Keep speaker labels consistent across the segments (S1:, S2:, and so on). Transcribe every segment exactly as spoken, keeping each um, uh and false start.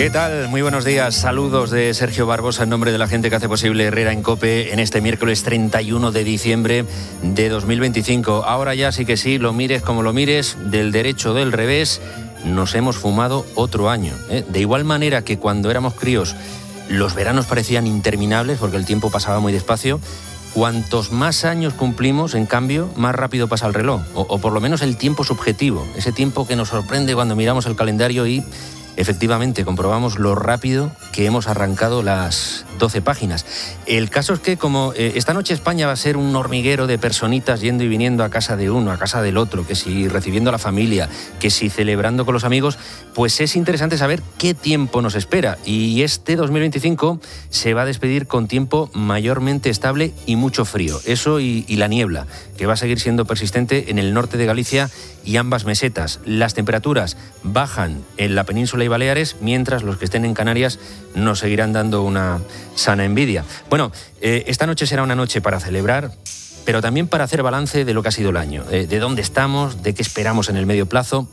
S1: ¿Qué tal? Muy buenos días. Saludos de Sergio Barbosa en nombre de la gente que hace posible Herrera en COPE en este miércoles treinta y uno de diciembre de dos mil veinticinco. Ahora ya sí que sí, lo mires como lo mires, del derecho o del revés, nos hemos fumado otro año, ¿eh? De igual manera que cuando éramos críos los veranos parecían interminables porque el tiempo pasaba muy despacio, cuantos más años cumplimos, en cambio, más rápido pasa el reloj, o, o por lo menos el tiempo subjetivo, ese tiempo que nos sorprende cuando miramos el calendario y efectivamente comprobamos lo rápido que hemos arrancado las doce páginas. El caso es que como eh, esta noche España va a ser un hormiguero de personitas yendo y viniendo a casa de uno, a casa del otro, que si recibiendo a la familia, que si celebrando con los amigos, pues es interesante saber qué tiempo nos espera. Y este dos mil veinticinco se va a despedir con tiempo mayormente estable y mucho frío. Eso y, y la niebla, que va a seguir siendo persistente en el norte de Galicia y ambas mesetas. Las temperaturas bajan en la península y Baleares, mientras los que estén en Canarias nos seguirán dando una sana envidia. Bueno, eh, esta noche será una noche para celebrar, pero también para hacer balance de lo que ha sido el año, eh, de dónde estamos, de qué esperamos en el medio plazo,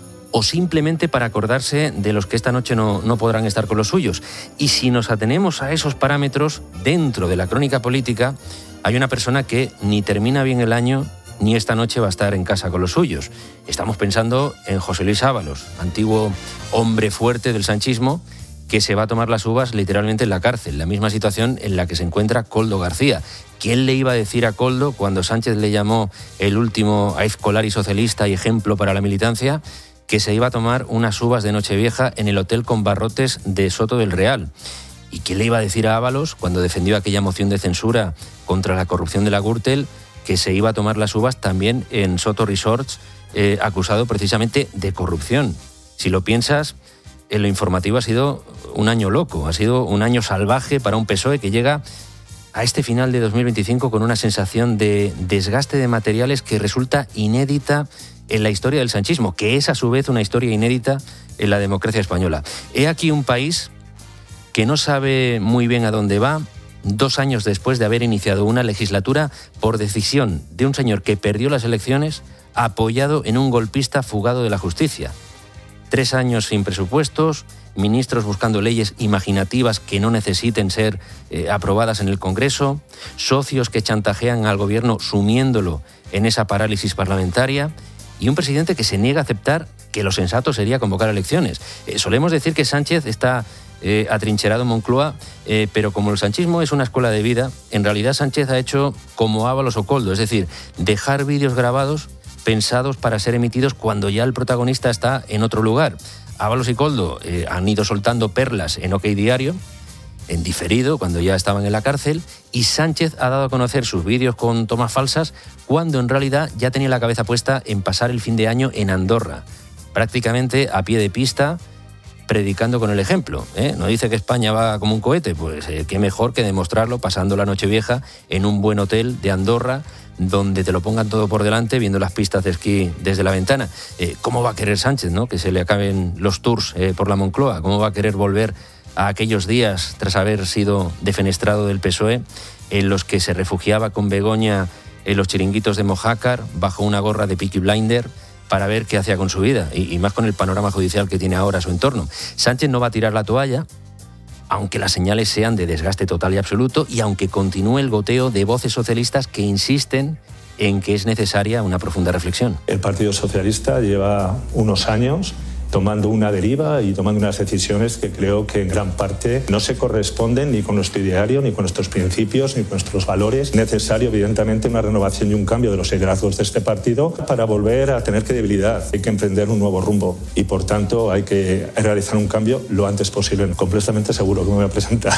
S1: o simplemente para acordarse de los que esta noche no, no podrán estar con los suyos. Y si nos atenemos a esos parámetros, dentro de la crónica política, hay una persona que ni termina bien el año, ni esta noche va a estar en casa con los suyos. Estamos pensando en José Luis Ábalos, antiguo hombre fuerte del sanchismo, que se va a tomar las uvas literalmente en la cárcel, la misma situación en la que se encuentra Koldo García. ¿Quién le iba a decir a Koldo, cuando Sánchez le llamó el último aizkolari socialista y ejemplo para la militancia, que se iba a tomar unas uvas de Nochevieja en el hotel con barrotes de Soto del Real? ¿Y quién le iba a decir a Ábalos, cuando defendió aquella moción de censura contra la corrupción de la Gürtel, que se iba a tomar las uvas también en Soto Resorts, eh, acusado precisamente de corrupción? Si lo piensas, en lo informativo ha sido un año loco, ha sido un año salvaje para un P S O E que llega a este final de dos mil veinticinco con una sensación de desgaste de materiales que resulta inédita en la historia del sanchismo, que es a su vez una historia inédita en la democracia española. He aquí un país que no sabe muy bien a dónde va, dos años después de haber iniciado una legislatura por decisión de un señor que perdió las elecciones, apoyado en un golpista fugado de la justicia. Tres años sin presupuestos, ministros buscando leyes imaginativas que no necesiten ser eh, aprobadas en el Congreso, socios que chantajean al gobierno sumiéndolo en esa parálisis parlamentaria y un presidente que se niega a aceptar que lo sensato sería convocar elecciones. Eh, solemos decir que Sánchez está eh, atrincherado en Moncloa, eh, pero como el sanchismo es una escuela de vida, en realidad Sánchez ha hecho como Ábalos o Koldo, es decir, dejar vídeos grabados pensados para ser emitidos cuando ya el protagonista está en otro lugar. Ábalos y Koldo eh, han ido soltando perlas en OK Diario, en diferido, cuando ya estaban en la cárcel, y Sánchez ha dado a conocer sus vídeos con tomas falsas cuando en realidad ya tenía la cabeza puesta en pasar el fin de año en Andorra, prácticamente a pie de pista, predicando con el ejemplo, ¿eh? ¿No dice que España va como un cohete? Pues eh, qué mejor que demostrarlo pasando la Nochevieja en un buen hotel de Andorra, donde te lo pongan todo por delante, viendo las pistas de esquí desde la ventana. Eh, ¿Cómo va a querer Sánchez, ¿no?, que se le acaben los tours eh, por la Moncloa? ¿Cómo va a querer volver a aquellos días, tras haber sido defenestrado del P S O E, en los que se refugiaba con Begoña en los chiringuitos de Mojácar, bajo una gorra de Peaky Blinder, para ver qué hacía con su vida, y, y más con el panorama judicial que tiene ahora a su entorno? Sánchez no va a tirar la toalla, aunque las señales sean de desgaste total y absoluto, y aunque continúe el goteo de voces socialistas que insisten en que es necesaria una profunda reflexión.
S2: El Partido Socialista lleva unos años tomando una deriva y tomando unas decisiones que creo que en gran parte no se corresponden ni con nuestro ideario, ni con nuestros principios, ni con nuestros valores. Es necesario, evidentemente, una renovación y un cambio de los liderazgos de este partido para volver a tener credibilidad. Hay que emprender un nuevo rumbo y, por tanto, hay que realizar un cambio lo antes posible. Completamente seguro que me voy a presentar.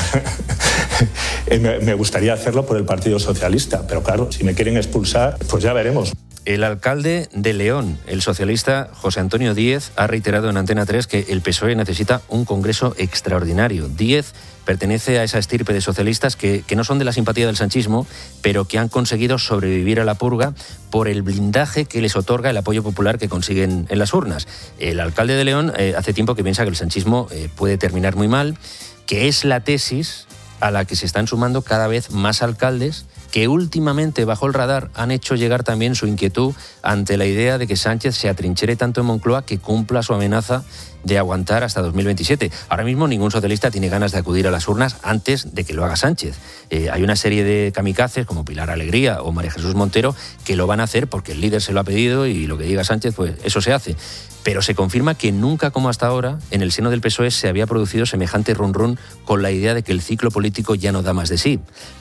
S2: Me gustaría hacerlo por el Partido Socialista, pero claro, si me quieren expulsar, pues ya veremos.
S1: El alcalde de León, el socialista José Antonio Díez, ha reiterado en Antena tres que el P S O E necesita un congreso extraordinario. Díez pertenece a esa estirpe de socialistas que, que no son de la simpatía del sanchismo, pero que han conseguido sobrevivir a la purga por el blindaje que les otorga el apoyo popular que consiguen en las urnas. El alcalde de León eh, hace tiempo que piensa que el sanchismo eh, puede terminar muy mal, que es la tesis a la que se están sumando cada vez más alcaldes que últimamente bajo el radar han hecho llegar también su inquietud ante la idea de que Sánchez se atrinchere tanto en Moncloa que cumpla su amenaza de aguantar hasta dos mil veintisiete. Ahora mismo ningún socialista tiene ganas de acudir a las urnas antes de que lo haga Sánchez. Eh, hay una serie de kamikazes como Pilar Alegría o María Jesús Montero que lo van a hacer porque el líder se lo ha pedido y lo que diga Sánchez, pues eso se hace. Pero se confirma que nunca como hasta ahora en el seno del P S O E se había producido semejante run run con la idea de que el ciclo político ya no da más de sí.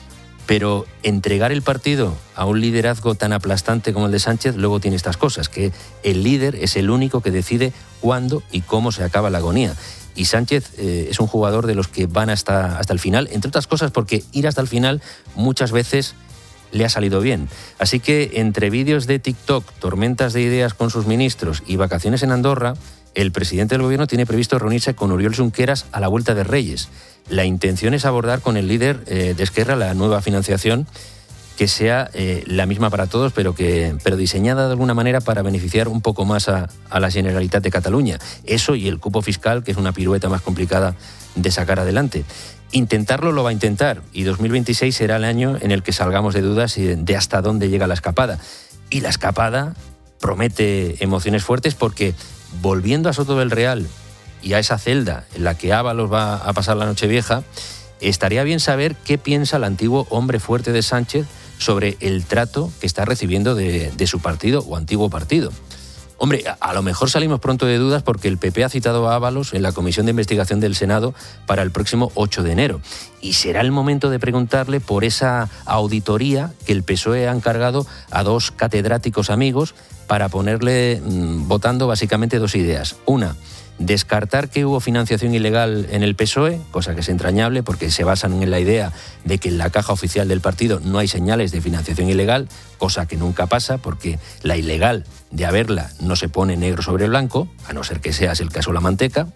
S1: Pero entregar el partido a un liderazgo tan aplastante como el de Sánchez luego tiene estas cosas, que el líder es el único que decide cuándo y cómo se acaba la agonía. Y Sánchez eh, es un jugador de los que van hasta, hasta el final, entre otras cosas porque ir hasta el final muchas veces le ha salido bien. Así que entre vídeos de TikTok, tormentas de ideas con sus ministros y vacaciones en Andorra, el presidente del gobierno tiene previsto reunirse con Oriol Junqueras a la vuelta de Reyes. La intención es abordar con el líder eh, de Esquerra la nueva financiación que sea eh, la misma para todos, pero que pero diseñada de alguna manera para beneficiar un poco más a, a la Generalitat de Cataluña. Eso y el cupo fiscal, que es una pirueta más complicada de sacar adelante. Intentarlo lo va a intentar y dos mil veintiséis será el año en el que salgamos de dudas de hasta dónde llega la escapada. Y la escapada promete emociones fuertes porque volviendo a Soto del Real y a esa celda en la que Ábalos va a pasar la Nochevieja, estaría bien saber qué piensa el antiguo hombre fuerte de Sánchez sobre el trato que está recibiendo de, de su partido o antiguo partido. Hombre, a, a lo mejor salimos pronto de dudas porque el P P ha citado a Ábalos en la Comisión de Investigación del Senado para el próximo ocho de enero. Y será el momento de preguntarle por esa auditoría que el P S O E ha encargado a dos catedráticos amigos para ponerle mmm, votando básicamente dos ideas. Una, descartar que hubo financiación ilegal en el P S O E, cosa que es entrañable porque se basan en la idea de que en la caja oficial del partido no hay señales de financiación ilegal, cosa que nunca pasa porque la ilegal de haberla no se pone negro sobre blanco, a no ser que seas el caso La Manteca.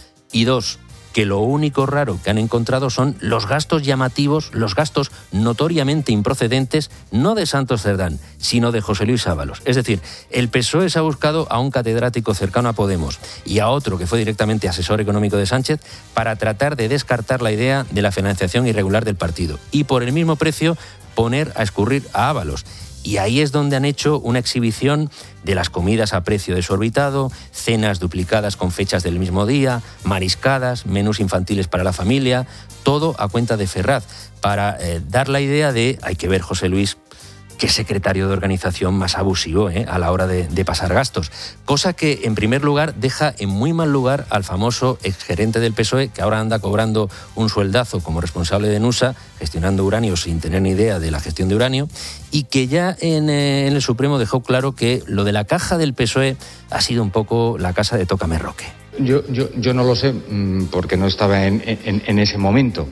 S1: Y dos, que lo único raro que han encontrado son los gastos llamativos, los gastos notoriamente improcedentes, no de Santos Cerdán, sino de José Luis Ábalos. Es decir, el P S O E se ha buscado a un catedrático cercano a Podemos y a otro que fue directamente asesor económico de Sánchez para tratar de descartar la idea de la financiación irregular del partido y por el mismo precio poner a escurrir a Ábalos. Y ahí es donde han hecho una exhibición de las comidas a precio desorbitado, cenas duplicadas con fechas del mismo día, mariscadas, menús infantiles para la familia, todo a cuenta de Ferraz, para eh, dar la idea de, hay que ver José Luis, qué secretario de organización más abusivo ¿eh? a la hora de, de pasar gastos. Cosa que, en primer lugar, deja en muy mal lugar al famoso exgerente del P S O E, que ahora anda cobrando un sueldazo como responsable de Nusa, gestionando uranio sin tener ni idea de la gestión de uranio, y que ya en, eh, en el Supremo dejó claro que lo de la caja del P S O E ha sido un poco la casa de Tócame Roque.
S3: Yo, yo, yo no lo sé porque no estaba en, en, en ese momento.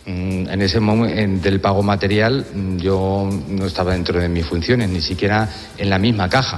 S3: En ese momento del pago material yo no estaba dentro de mis funciones, ni siquiera en la misma caja.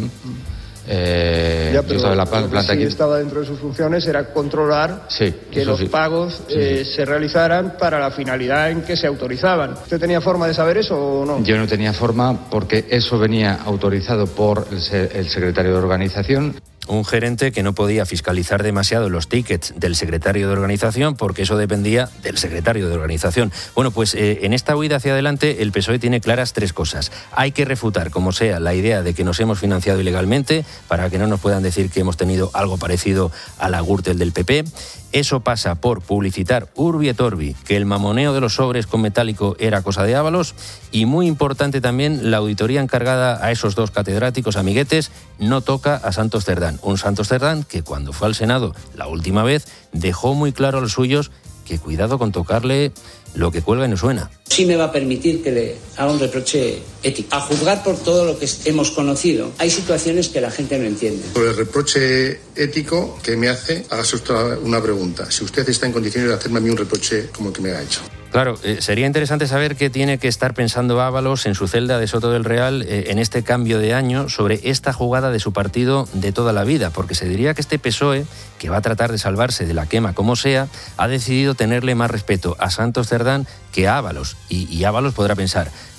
S4: Eh, ya, pero yo estaba en la planta si aquí. Estaba dentro de sus funciones era controlar
S3: sí,
S4: que los
S3: sí.
S4: pagos
S3: sí,
S4: eh,
S3: sí.
S4: se realizaran para la finalidad en que se autorizaban. ¿Usted tenía forma de saber eso o no?
S3: Yo no tenía forma porque eso venía autorizado por el, el secretario de organización.
S1: Un gerente que no podía fiscalizar demasiado los tickets del secretario de organización porque eso dependía del secretario de organización. Bueno, pues eh, en esta huida hacia adelante el P S O E tiene claras tres cosas. Hay que refutar, como sea, la idea de que nos hemos financiado ilegalmente para que no nos puedan decir que hemos tenido algo parecido a la Gürtel del P P. Eso pasa por publicitar urbi et orbi que el mamoneo de los sobres con metálico era cosa de Ábalos y, muy importante también, la auditoría encargada a esos dos catedráticos amiguetes no toca a Santos Cerdán. Un Santos Cerdán que cuando fue al Senado la última vez dejó muy claro a los suyos que cuidado con tocarle lo que cuelga y no suena.
S5: Sí me va a permitir que le haga un reproche ético. A juzgar por todo lo que hemos conocido, hay situaciones que la gente no entiende.
S6: Por el reproche ético que me hace, hágase usted una pregunta. Si usted está en condiciones de hacerme a mí un reproche como el que me ha hecho.
S1: Claro, eh, sería interesante saber qué tiene que estar pensando Ábalos en su celda de Soto del Real eh, en este cambio de año sobre esta jugada de su partido de toda la vida, porque se diría que este P S O E, que va a tratar de salvarse de la quema como sea, ha decidido tenerle más respeto a Santos Cerdán que a Ábalos. Y, y Ábalos podrá pensar,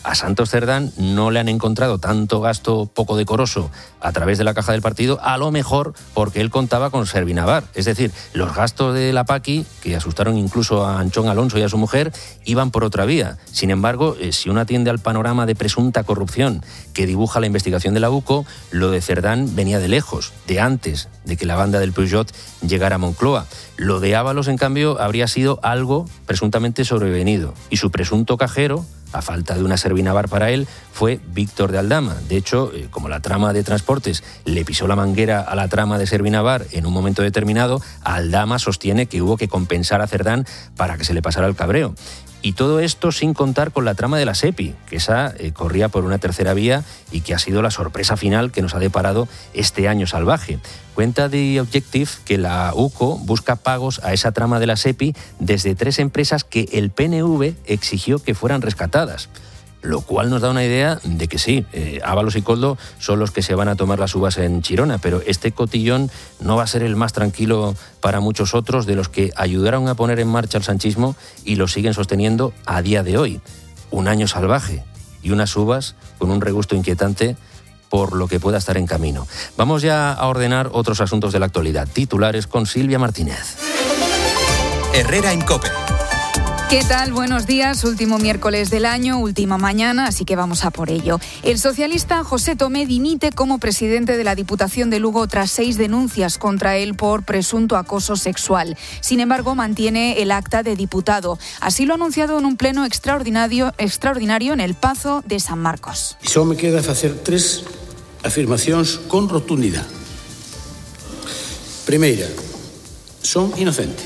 S1: A Santos Cerdán no le han encontrado tanto gasto poco decoroso a través de la caja del partido, a lo mejor porque él contaba con Servinavar. Es decir, los gastos de la Paqui, que asustaron incluso a Anchón Alonso y a su mujer, iban por otra vía. Sin embargo, si uno atiende al panorama de presunta corrupción que dibuja la investigación de la U C O, lo de Cerdán venía de lejos, de antes de que la banda del Peugeot llegara a Moncloa. Lo de Ábalos, en cambio, habría sido algo presuntamente sobrevenido. Y su presunto cajero, a falta de una Servinavar para él, fue Víctor de Aldama. De hecho, eh, como la trama de transportes le pisó la manguera a la trama de Servinavar en un momento determinado, Aldama sostiene que hubo que compensar a Cerdán para que se le pasara el cabreo. Y todo esto sin contar con la trama de la SEPI, que esa eh, corría por una tercera vía y que ha sido la sorpresa final que nos ha deparado este año salvaje. Cuenta The Objective que la U C O busca pagos a esa trama de la SEPI desde tres empresas que el P N V exigió que fueran rescatadas. Lo cual nos da una idea de que sí, eh, Ábalos y Koldo son los que se van a tomar las uvas en Chirona, pero este cotillón no va a ser el más tranquilo para muchos otros de los que ayudaron a poner en marcha el sanchismo y lo siguen sosteniendo a día de hoy. Un año salvaje y unas uvas con un regusto inquietante por lo que pueda estar en camino. Vamos ya a ordenar otros asuntos de la actualidad. Titulares con Silvia Martínez.
S7: Herrera en COPE.
S8: ¿Qué tal? Buenos días. Último miércoles del año, última mañana, así que vamos a por ello. El socialista José Tomé dimite como presidente de la Diputación de Lugo tras seis denuncias contra él por presunto acoso sexual. Sin embargo, mantiene el acta de diputado. Así lo ha anunciado en un pleno extraordinario, extraordinario en el Pazo de San Marcos.
S9: E só me queda facer tres afirmacións con rotundidade. Primeira, son inocente.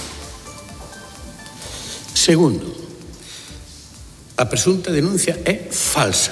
S9: Segundo, a presunta denuncia é falsa.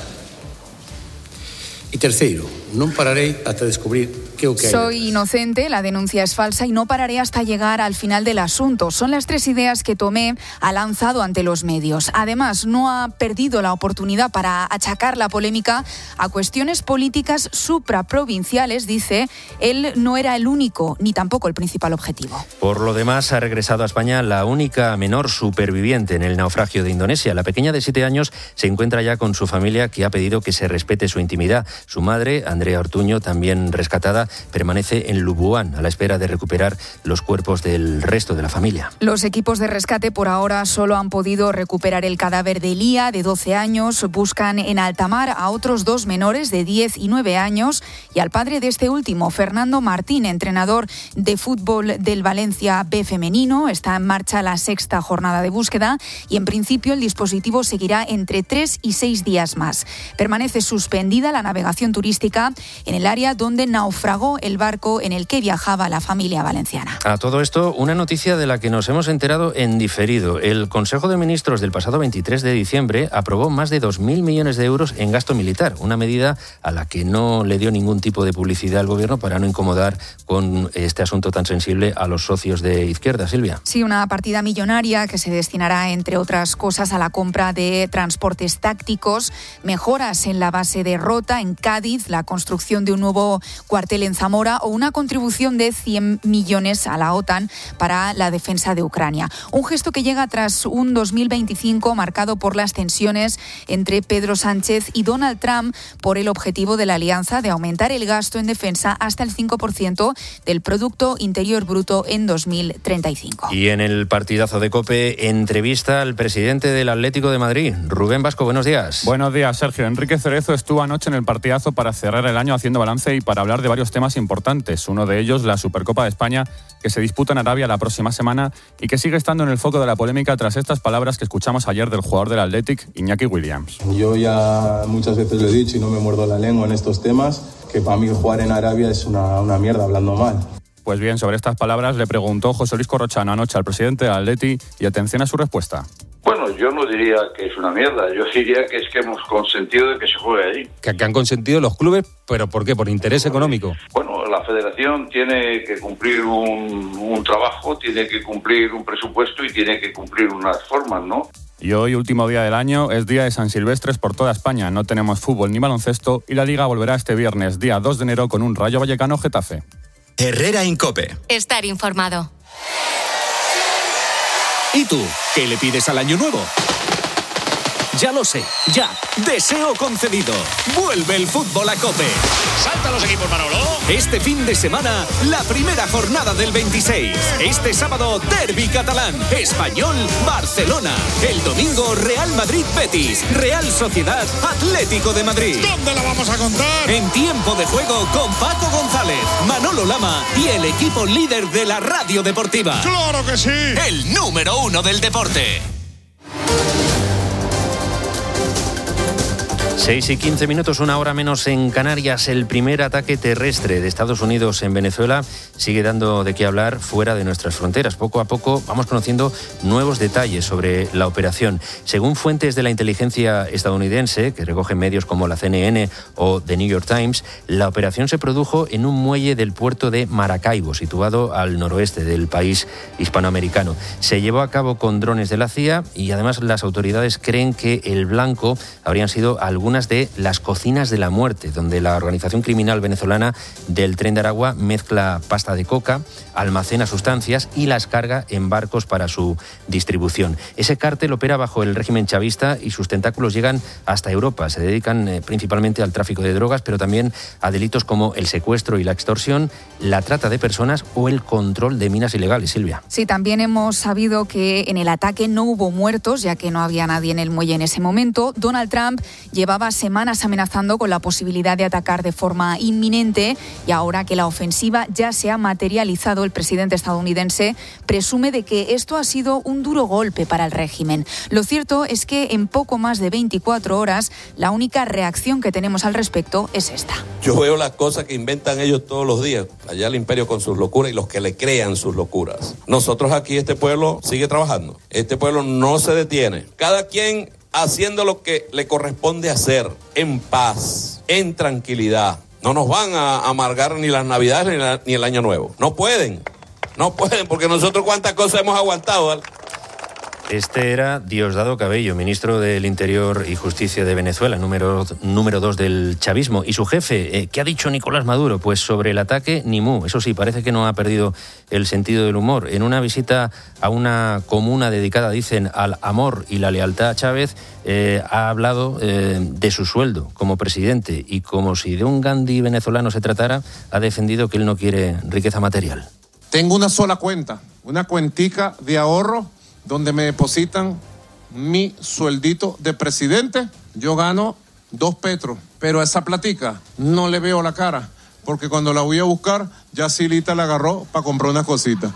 S9: E terceiro, non pararei ata descubrir que o que hai.
S8: Soy inocente, la denuncia es falsa y no pararé hasta llegar al final del asunto. Son las tres ideas que Tomé ha lanzado ante los medios. Además, no ha perdido la oportunidad para achacar la polémica a cuestiones políticas supraprovinciales. Dice, él no era el único ni tampoco el principal objetivo.
S1: Por lo demás, ha regresado a España la única menor superviviente en el naufragio de Indonesia. La pequeña de siete años se encuentra ya con su familia, que ha pedido que se respete su intimidad. Su madre, Andrea Ortuño, también rescatada, permanece en Lubuán a la espera de recuperar los cuerpos del resto de la familia.
S8: Los equipos de rescate por ahora solo han podido recuperar el cadáver de Lía, de doce años. Buscan en alta mar a otros dos menores de diez y nueve años y al padre de este último, Fernando Martín, entrenador de fútbol del Valencia B femenino. Está en marcha la sexta jornada de búsqueda y en principio el dispositivo seguirá entre tres y seis días más. Permanece suspendida la navegación turística en el área donde naufragó el barco en el que viajaba la familia valenciana.
S1: A todo esto, una noticia de la que nos hemos enterado en diferido. El Consejo de Ministros del pasado veintitrés de diciembre aprobó más de dos mil millones de euros en gasto militar, una medida a la que no le dio ningún tipo de publicidad al Gobierno para no incomodar con este asunto tan sensible a los socios de izquierda. Silvia.
S8: Sí, una partida millonaria que se destinará, entre otras cosas, a la compra de transportes tácticos, mejoras en la base de Rota, en Cádiz, la construcción de un nuevo cuartel en Zamora o una contribución de cien millones a la OTAN para la defensa de Ucrania. Un gesto que llega tras un dos mil veinticinco marcado por las tensiones entre Pedro Sánchez y Donald Trump por el objetivo de la alianza de aumentar el gasto en defensa hasta el cinco por ciento del Producto Interior Bruto en dos mil treinta y cinco.
S1: Y en el partidazo de COPE, entrevista al presidente del Atlético de Madrid, Rubén Vasco. Buenos días.
S10: Buenos días, Sergio. Enrique Cerezo estuvo anoche en el partidazo para cerrar el año haciendo balance y para hablar de varios temas importantes. Uno de ellos, la Supercopa de España, que se disputa en Arabia la próxima semana y que sigue estando en el foco de la polémica tras estas palabras que escuchamos ayer del jugador del Athletic, Iñaki Williams.
S11: Yo ya muchas veces lo he dicho y no me muerdo la lengua en estos temas, que para mí jugar en Arabia es una, una mierda, hablando mal.
S10: Pues bien, sobre estas palabras le preguntó José Luis Corrochano anoche al presidente del Athletic y atención a su respuesta.
S12: Bueno, yo no diría que es una mierda, yo diría que es que hemos consentido de que se juegue allí.
S13: Que, que han consentido los clubes, ¿pero por qué? ¿Por interés económico?
S12: Bueno, la federación tiene que cumplir un, un trabajo, tiene que cumplir un presupuesto y tiene que cumplir unas formas, ¿no?
S10: Y hoy, último día del año, es día de San Silvestres por toda España. No tenemos fútbol ni baloncesto y la Liga volverá este viernes, día dos de enero, con un Rayo Vallecano Getafe.
S7: Herrera en COPE.
S14: Estar informado.
S7: ¿Y tú? ¿Qué le pides al año nuevo?
S14: Ya lo sé, ya. Deseo concedido. Vuelve el fútbol a COPE.
S15: ¡Saltan los equipos, Manolo!
S14: Este fin de semana, la primera jornada del veintiséis. Este sábado, Derbi catalán. Español, Barcelona. El domingo, Real Madrid-Betis. Real Sociedad, Atlético de Madrid.
S15: ¿Dónde la vamos a contar?
S14: En tiempo de juego con Paco González, Manolo Lama y el equipo líder de la radio deportiva.
S15: ¡Claro que sí!
S14: El número uno del deporte.
S1: seis y quince minutos, una hora menos en Canarias. El primer ataque terrestre de Estados Unidos en Venezuela sigue dando de qué hablar fuera de nuestras fronteras. Poco a poco vamos conociendo nuevos detalles sobre la operación. Según fuentes de la inteligencia estadounidense, que recogen medios como la C N N o The New York Times, la operación se produjo en un muelle del puerto de Maracaibo, situado al noroeste del país hispanoamericano. Se llevó a cabo con drones de la C I A y además las autoridades creen que el blanco habrían sido algunas de las cocinas de la muerte, donde la organización criminal venezolana del Tren de Aragua mezcla pasta de coca, almacena sustancias y las carga en barcos para su distribución. Ese cártel opera bajo el régimen chavista y sus tentáculos llegan hasta Europa. Se dedican eh, principalmente al tráfico de drogas, pero también a delitos como el secuestro y la extorsión, la trata de personas o el control de minas ilegales. Silvia.
S8: Sí, también hemos sabido que en el ataque no hubo muertos, ya que no había nadie en el muelle en ese momento. Donald Trump llevaba semanas amenazando con la posibilidad de atacar de forma inminente y ahora que la ofensiva ya se ha materializado, el presidente estadounidense presume de que esto ha sido un duro golpe para el régimen. Lo cierto es que en poco más de veinticuatro horas la única reacción que tenemos al respecto es esta.
S16: Yo veo las cosas que inventan ellos todos los días, allá el imperio con sus locuras y los que le crean sus locuras. Nosotros aquí, este pueblo sigue trabajando, este pueblo no se detiene. Cada quien haciendo lo que le corresponde hacer, en paz, en tranquilidad. No nos van a amargar ni las Navidades ni, la, ni el Año Nuevo. No pueden, no pueden, porque nosotros cuántas cosas hemos aguantado, ¿vale?
S1: Este era Diosdado Cabello, ministro del Interior y Justicia de Venezuela, número, número dos del chavismo. Y su jefe, eh, ¿qué ha dicho Nicolás Maduro? Pues sobre el ataque, ni mu. Eso sí, parece que no ha perdido el sentido del humor. En una visita a una comuna dedicada, dicen, al amor y la lealtad a Chávez, eh, ha hablado eh, de su sueldo como presidente y como si de un Gandhi venezolano se tratara, ha defendido que él no quiere riqueza material.
S17: Tengo una sola cuenta, una cuentica de ahorro donde me depositan mi sueldito de presidente. Yo gano dos petros, pero a esa platica no le veo la cara, porque cuando la voy a buscar, ya Silita la agarró para comprar unas cositas.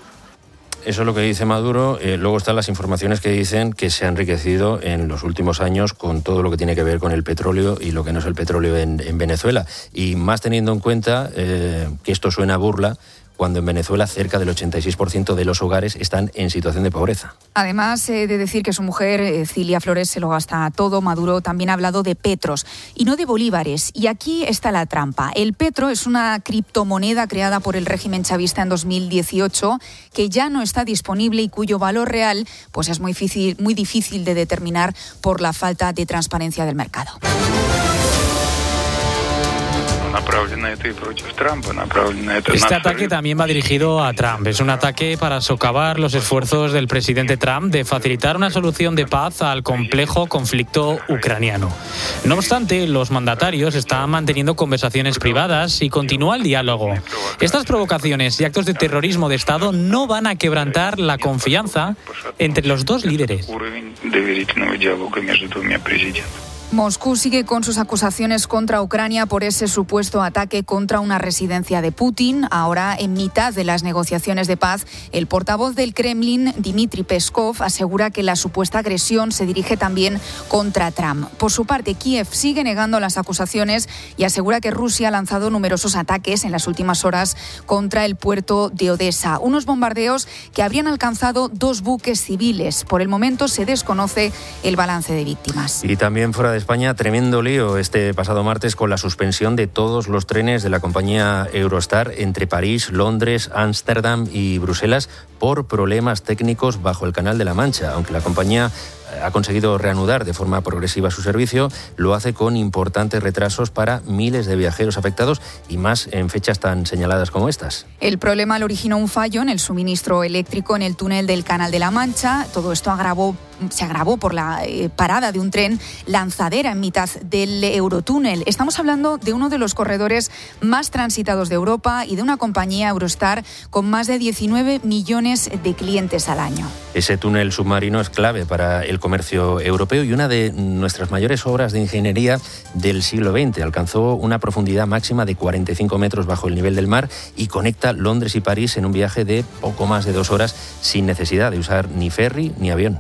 S1: Eso es lo que dice Maduro. Eh, luego están las informaciones que dicen que se ha enriquecido en los últimos años con todo lo que tiene que ver con el petróleo y lo que no es el petróleo en, en Venezuela. Y más teniendo en cuenta eh, que esto suena a burla, cuando en Venezuela cerca del ochenta y seis por ciento de los hogares están en situación de pobreza.
S8: Además eh, de decir que su mujer, eh, Cilia Flores, se lo gasta todo, Maduro también ha hablado de petros y no de bolívares. Y aquí está la trampa. El petro es una criptomoneda creada por el régimen chavista en dos mil dieciocho que ya no está disponible y cuyo valor real pues es muy difícil, muy difícil de determinar por la falta de transparencia del mercado.
S18: Este ataque también va dirigido a Trump. Es un ataque para socavar los esfuerzos del presidente Trump de facilitar una solución de paz al complejo conflicto ucraniano. No obstante, los mandatarios están manteniendo conversaciones privadas y continúa el diálogo. Estas provocaciones y actos de terrorismo de Estado no van a quebrantar la confianza entre los dos líderes.
S8: Moscú sigue con sus acusaciones contra Ucrania por ese supuesto ataque contra una residencia de Putin. Ahora, en mitad de las negociaciones de paz, el portavoz del Kremlin, Dmitry Peskov, asegura que la supuesta agresión se dirige también contra Trump. Por su parte, Kiev sigue negando las acusaciones y asegura que Rusia ha lanzado numerosos ataques en las últimas horas contra el puerto de Odessa. Unos bombardeos que habrían alcanzado dos buques civiles. Por el momento se desconoce el balance de víctimas.
S1: Y también fuera de España, tremendo lío este pasado martes con la suspensión de todos los trenes de la compañía Eurostar entre París, Londres, Ámsterdam y Bruselas por problemas técnicos bajo el Canal de la Mancha. Aunque la compañía ha conseguido reanudar de forma progresiva su servicio. Lo hace con importantes retrasos para miles de viajeros afectados y más en fechas tan señaladas como estas.
S8: El problema lo originó un fallo en el suministro eléctrico en el túnel del Canal de la Mancha. Todo esto agravó, se agravó por la eh, parada de un tren lanzadera en mitad del Eurotúnel. Estamos hablando de uno de los corredores más transitados de Europa y de una compañía, Eurostar, con más de diecinueve millones de clientes al año.
S1: Ese túnel submarino es clave para el comercio europeo y una de nuestras mayores obras de ingeniería del siglo veinte. Alcanzó una profundidad máxima de cuarenta y cinco metros bajo el nivel del mar y conecta Londres y París en un viaje de poco más de dos horas sin necesidad de usar ni ferry ni avión.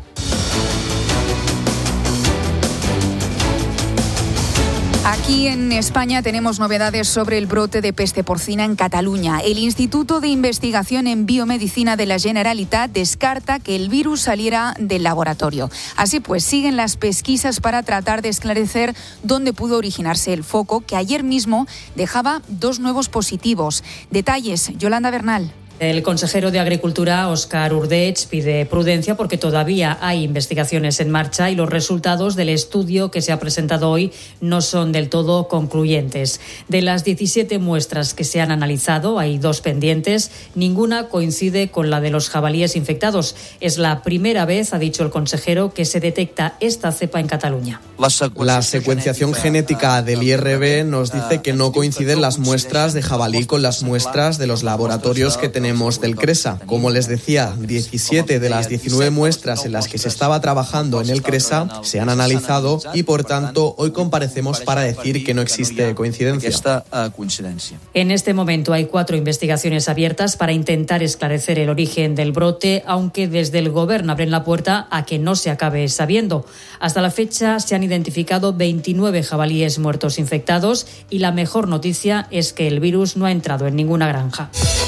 S8: Aquí en España tenemos novedades sobre el brote de peste porcina en Cataluña. El Instituto de Investigación en Biomedicina de la Generalitat descarta que el virus saliera del laboratorio. Así pues, siguen las pesquisas para tratar de esclarecer dónde pudo originarse el foco, que ayer mismo dejaba dos nuevos positivos. Detalles, Yolanda Bernal.
S19: El consejero de Agricultura, Óscar Urdech, pide prudencia porque todavía hay investigaciones en marcha y los resultados del estudio que se ha presentado hoy no son del todo concluyentes. De las diecisiete muestras que se han analizado, hay dos pendientes. Ninguna coincide con la de los jabalíes infectados. Es la primera vez, ha dicho el consejero, que se detecta esta cepa en Cataluña.
S20: La secuenciación genética del I R B nos dice que no coinciden las muestras de jabalí con las muestras de los laboratorios que tenemos del CRESA. Como les decía, diecisiete de las diecinueve muestras en las que se estaba trabajando en el CRESA se han analizado y, por tanto, hoy comparecemos para decir que no existe coincidencia.
S19: En este momento hay cuatro investigaciones abiertas para intentar esclarecer el origen del brote, aunque desde el Gobierno abren la puerta a que no se acabe sabiendo. Hasta la fecha se han identificado veintinueve jabalíes muertos infectados y la mejor noticia es que el virus no ha entrado en ninguna granja.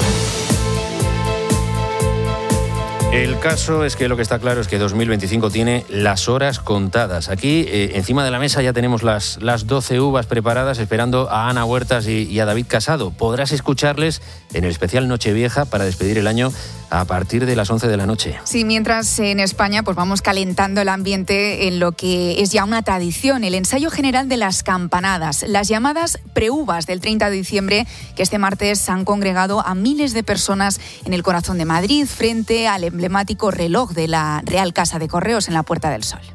S1: El caso es que lo que está claro es que dos mil veinticinco tiene las horas contadas. Aquí, eh, encima de la mesa, ya tenemos las, las doce uvas preparadas, esperando a Ana Huertas y, y a David Casado. Podrás escucharles en el especial Nochevieja para despedir el año a partir de las once de la noche.
S8: Sí, mientras en España pues vamos calentando el ambiente en lo que es ya una tradición, el ensayo general de las campanadas, las llamadas preuvas del treinta de diciembre, que este martes han congregado a miles de personas en el corazón de Madrid, frente al emblemático reloj de la Real Casa de Correos en la Puerta del Sol.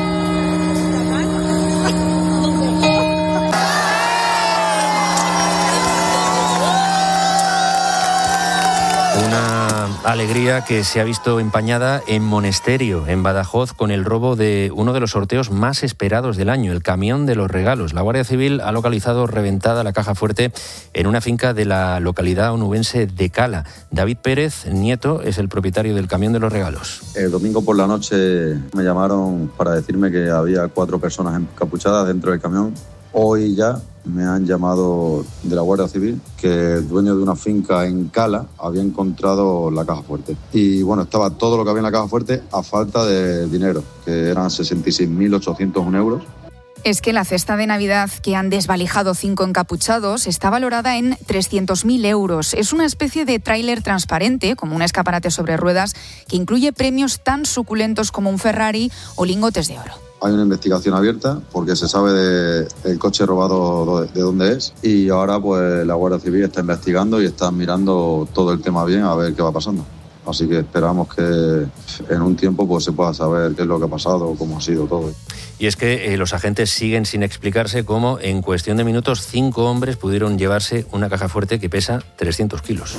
S1: Una alegría que se ha visto empañada en Monesterio, en Badajoz, con el robo de uno de los sorteos más esperados del año, el camión de los regalos. La Guardia Civil ha localizado reventada la caja fuerte en una finca de la localidad onubense de Cala. David Pérez, nieto, es el propietario del camión de los regalos.
S21: El domingo por la noche me llamaron para decirme que había cuatro personas encapuchadas dentro del camión. Hoy ya me han llamado de la Guardia Civil que el dueño de una finca en Cala había encontrado la caja fuerte. Y bueno, estaba todo lo que había en la caja fuerte a falta de dinero, que eran sesenta y seis mil ochocientos un euros.
S8: Es que la cesta de Navidad que han desvalijado cinco encapuchados está valorada en trescientos mil euros. Es una especie de tráiler transparente, como un escaparate sobre ruedas, que incluye premios tan suculentos como un Ferrari o lingotes de oro.
S21: Hay una investigación abierta porque se sabe de el coche robado de dónde es y ahora pues la Guardia Civil está investigando y está mirando todo el tema bien a ver qué va pasando. Así que esperamos que en un tiempo pues se pueda saber qué es lo que ha pasado, cómo ha sido todo.
S1: Y es que eh, los agentes siguen sin explicarse cómo en cuestión de minutos cinco hombres pudieron llevarse una caja fuerte que pesa trescientos kilos.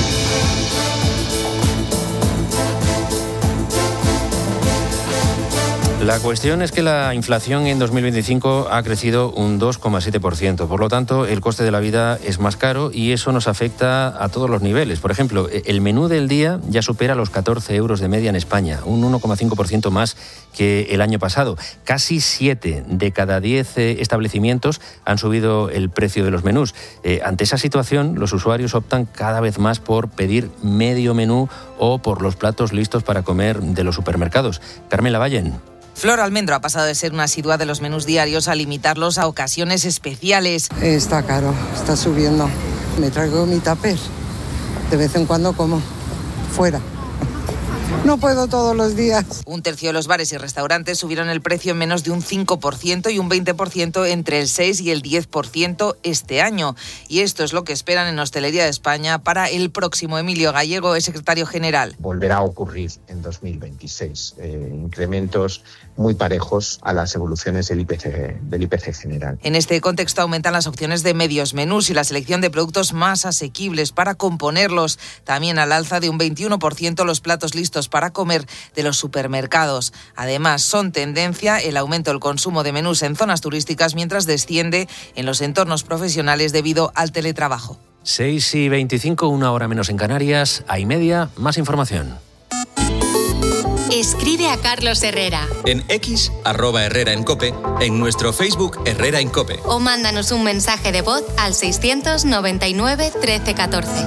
S1: La cuestión es que la inflación en dos mil veinticinco ha crecido un dos coma siete por ciento. Por lo tanto, el coste de la vida es más caro y eso nos afecta a todos los niveles. Por ejemplo, el menú del día ya supera los catorce euros de media en España, un uno coma cinco por ciento más que el año pasado. Casi siete de cada diez establecimientos han subido el precio de los menús. Eh, ante esa situación, los usuarios optan cada vez más por pedir medio menú o por los platos listos para comer de los supermercados. Carmen Lavallen.
S22: Flor Almendro ha pasado de ser una asidua de los menús diarios a limitarlos a ocasiones especiales.
S23: Está caro, está subiendo. Me traigo mi tupper. De vez en cuando como fuera. No puedo todos los días.
S22: Un tercio de los bares y restaurantes subieron el precio en menos de un cinco por ciento y un veinte por ciento entre el seis y el diez por ciento este año. Y esto es lo que esperan en Hostelería de España para el próximo. Emilio Gallego es secretario general.
S2: Volverá a ocurrir en dos mil veintiséis eh, incrementos muy parejos a las evoluciones del I P C, del I P C general.
S22: En este contexto aumentan las opciones de medios menús y la selección de productos más asequibles para componerlos. También al alza de un veintiuno por ciento los platos listos para comer de los supermercados. Además, son tendencia el aumento del consumo de menús en zonas turísticas mientras desciende en los entornos profesionales debido al teletrabajo.
S1: seis y veinticinco, una hora menos en Canarias. A y media, más información.
S3: Escribe a Carlos Herrera.
S7: En X, arroba Herrera en Cope, en nuestro Facebook Herrera en Cope.
S3: O mándanos un mensaje de voz al seiscientos noventa y nueve trece catorce.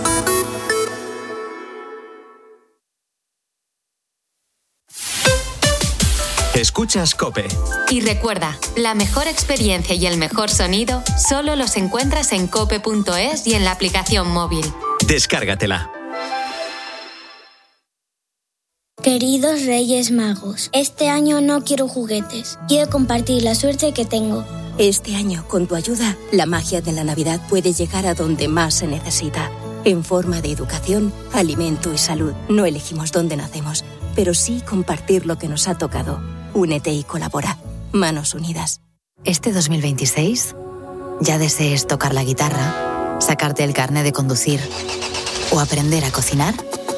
S7: Escuchas Cope.
S3: Y recuerda, la mejor experiencia y el mejor sonido solo los encuentras en cope punto es y en la aplicación móvil.
S7: Descárgatela.
S4: Queridos Reyes Magos, este año no quiero juguetes, quiero compartir la suerte que tengo.
S24: Este año, con tu ayuda, la magia de la Navidad puede llegar a donde más se necesita. En forma de educación, alimento y salud. No elegimos dónde nacemos, pero sí compartir lo que nos ha tocado. Únete y colabora. Manos unidas.
S25: Este dos mil veintiséis, ya desees tocar la guitarra, sacarte el carnet de conducir o aprender a cocinar.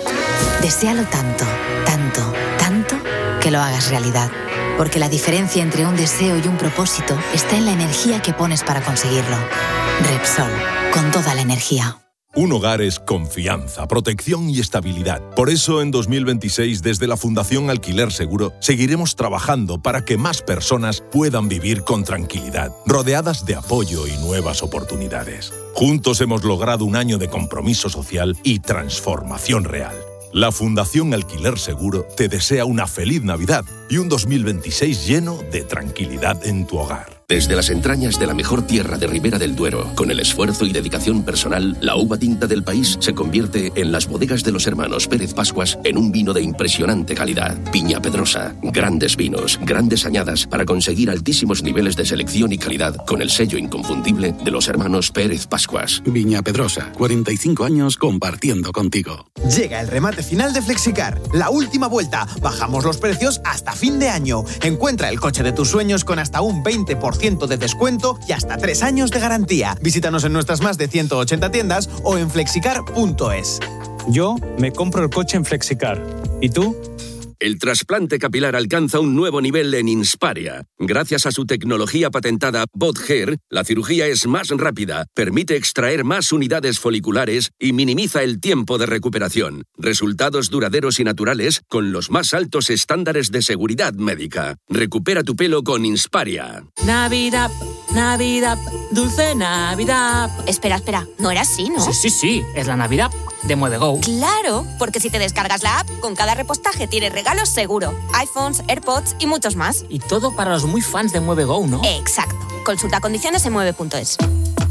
S25: Deséalo tanto, tanto, tanto que lo hagas realidad. Porque la diferencia entre un deseo y un propósito está en la energía que pones para conseguirlo. Repsol, con toda la energía.
S26: Un hogar es confianza, protección y estabilidad. Por eso, en dos mil veintiséis, desde la Fundación Alquiler Seguro, seguiremos trabajando para que más personas puedan vivir con tranquilidad, rodeadas de apoyo y nuevas oportunidades. Juntos hemos logrado un año de compromiso social y transformación real. La Fundación Alquiler Seguro te desea una feliz Navidad y un dos mil veintiséis lleno de tranquilidad en tu hogar.
S27: Desde las entrañas de la mejor tierra de Ribera del Duero, con el esfuerzo y dedicación personal, la uva tinta del país se convierte en las bodegas de los hermanos Pérez Pascuas en un vino de impresionante calidad. Viña Pedrosa, grandes vinos, grandes añadas para conseguir altísimos niveles de selección y calidad con el sello inconfundible de los hermanos Pérez Pascuas.
S28: Viña Pedrosa, cuarenta y cinco años compartiendo contigo.
S29: Llega el remate final de Flexicar, la última vuelta. Bajamos los precios hasta fin de año. Encuentra el coche de tus sueños con hasta un veinte por ciento de descuento y hasta tres años de garantía. Visítanos en nuestras más de ciento ochenta tiendas o en flexicar punto es.
S30: Yo me compro el coche en Flexicar. ¿Y tú?
S27: El trasplante capilar alcanza un nuevo nivel en Insparia. Gracias a su tecnología patentada BotHair, la cirugía es más rápida, permite extraer más unidades foliculares y minimiza el tiempo de recuperación. Resultados duraderos y naturales con los más altos estándares de seguridad médica. Recupera tu pelo con Insparia.
S31: Navidad, Navidad, dulce Navidad.
S32: Espera, espera, no era así, ¿no?
S31: Sí, sí, sí, es la Navidad de MueveGo.
S32: Claro, porque si te descargas la app, con cada repostaje tienes regalos seguro. iPhones, AirPods y muchos más.
S31: Y todo para los muy fans de MueveGo, ¿no?
S32: Exacto. Consulta condiciones en mueve punto es.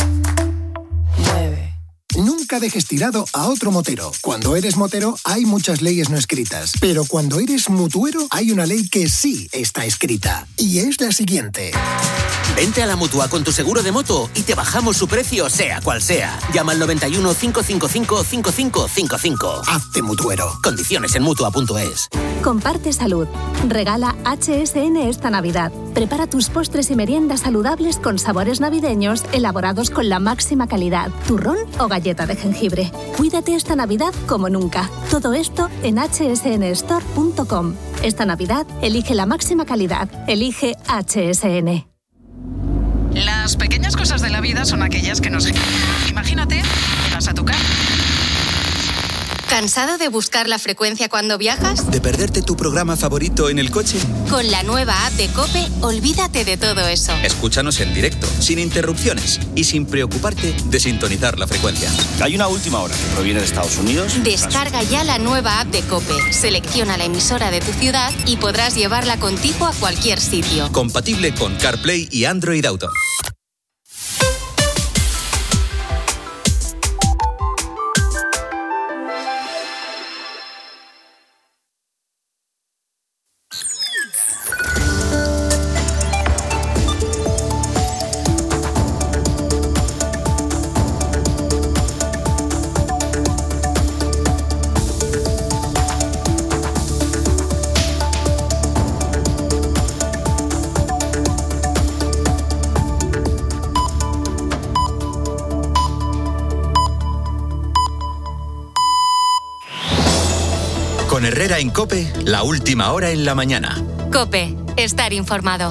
S33: Nunca dejes tirado a otro motero. Cuando eres motero hay muchas leyes no escritas, pero cuando eres mutuero hay una ley que sí está escrita, y es la siguiente.
S34: Vente a la Mutua con tu seguro de moto y te bajamos su precio sea cual sea. Llama al noventa y uno, cinco cinco cinco, cinco cinco cinco cinco.
S33: Hazte mutuero.
S34: Condiciones en mutua punto es.
S35: Comparte salud. Regala H S N esta Navidad. Prepara tus postres y meriendas saludables con sabores navideños elaborados con la máxima calidad. Turrón o galleta de jengibre. Cuídate esta Navidad como nunca. Todo esto en hache ese ene store punto com. Esta Navidad elige la máxima calidad. Elige H S N.
S22: Las pequeñas cosas de la vida son aquellas que nos... Imagínate que vas a tocar.
S3: ¿Cansado de buscar la frecuencia cuando viajas?
S7: ¿De perderte tu programa favorito en el coche?
S3: Con la nueva app de COPE, olvídate de todo eso.
S7: Escúchanos en directo, sin interrupciones y sin preocuparte de sintonizar la frecuencia.
S36: Hay una última hora que proviene de Estados Unidos.
S3: Descarga ya la nueva app de COPE, selecciona la emisora de tu ciudad y podrás llevarla contigo a cualquier sitio.
S7: Compatible con CarPlay y Android Auto. Con Herrera en COPE, la última hora en la mañana.
S3: COPE, estar informado.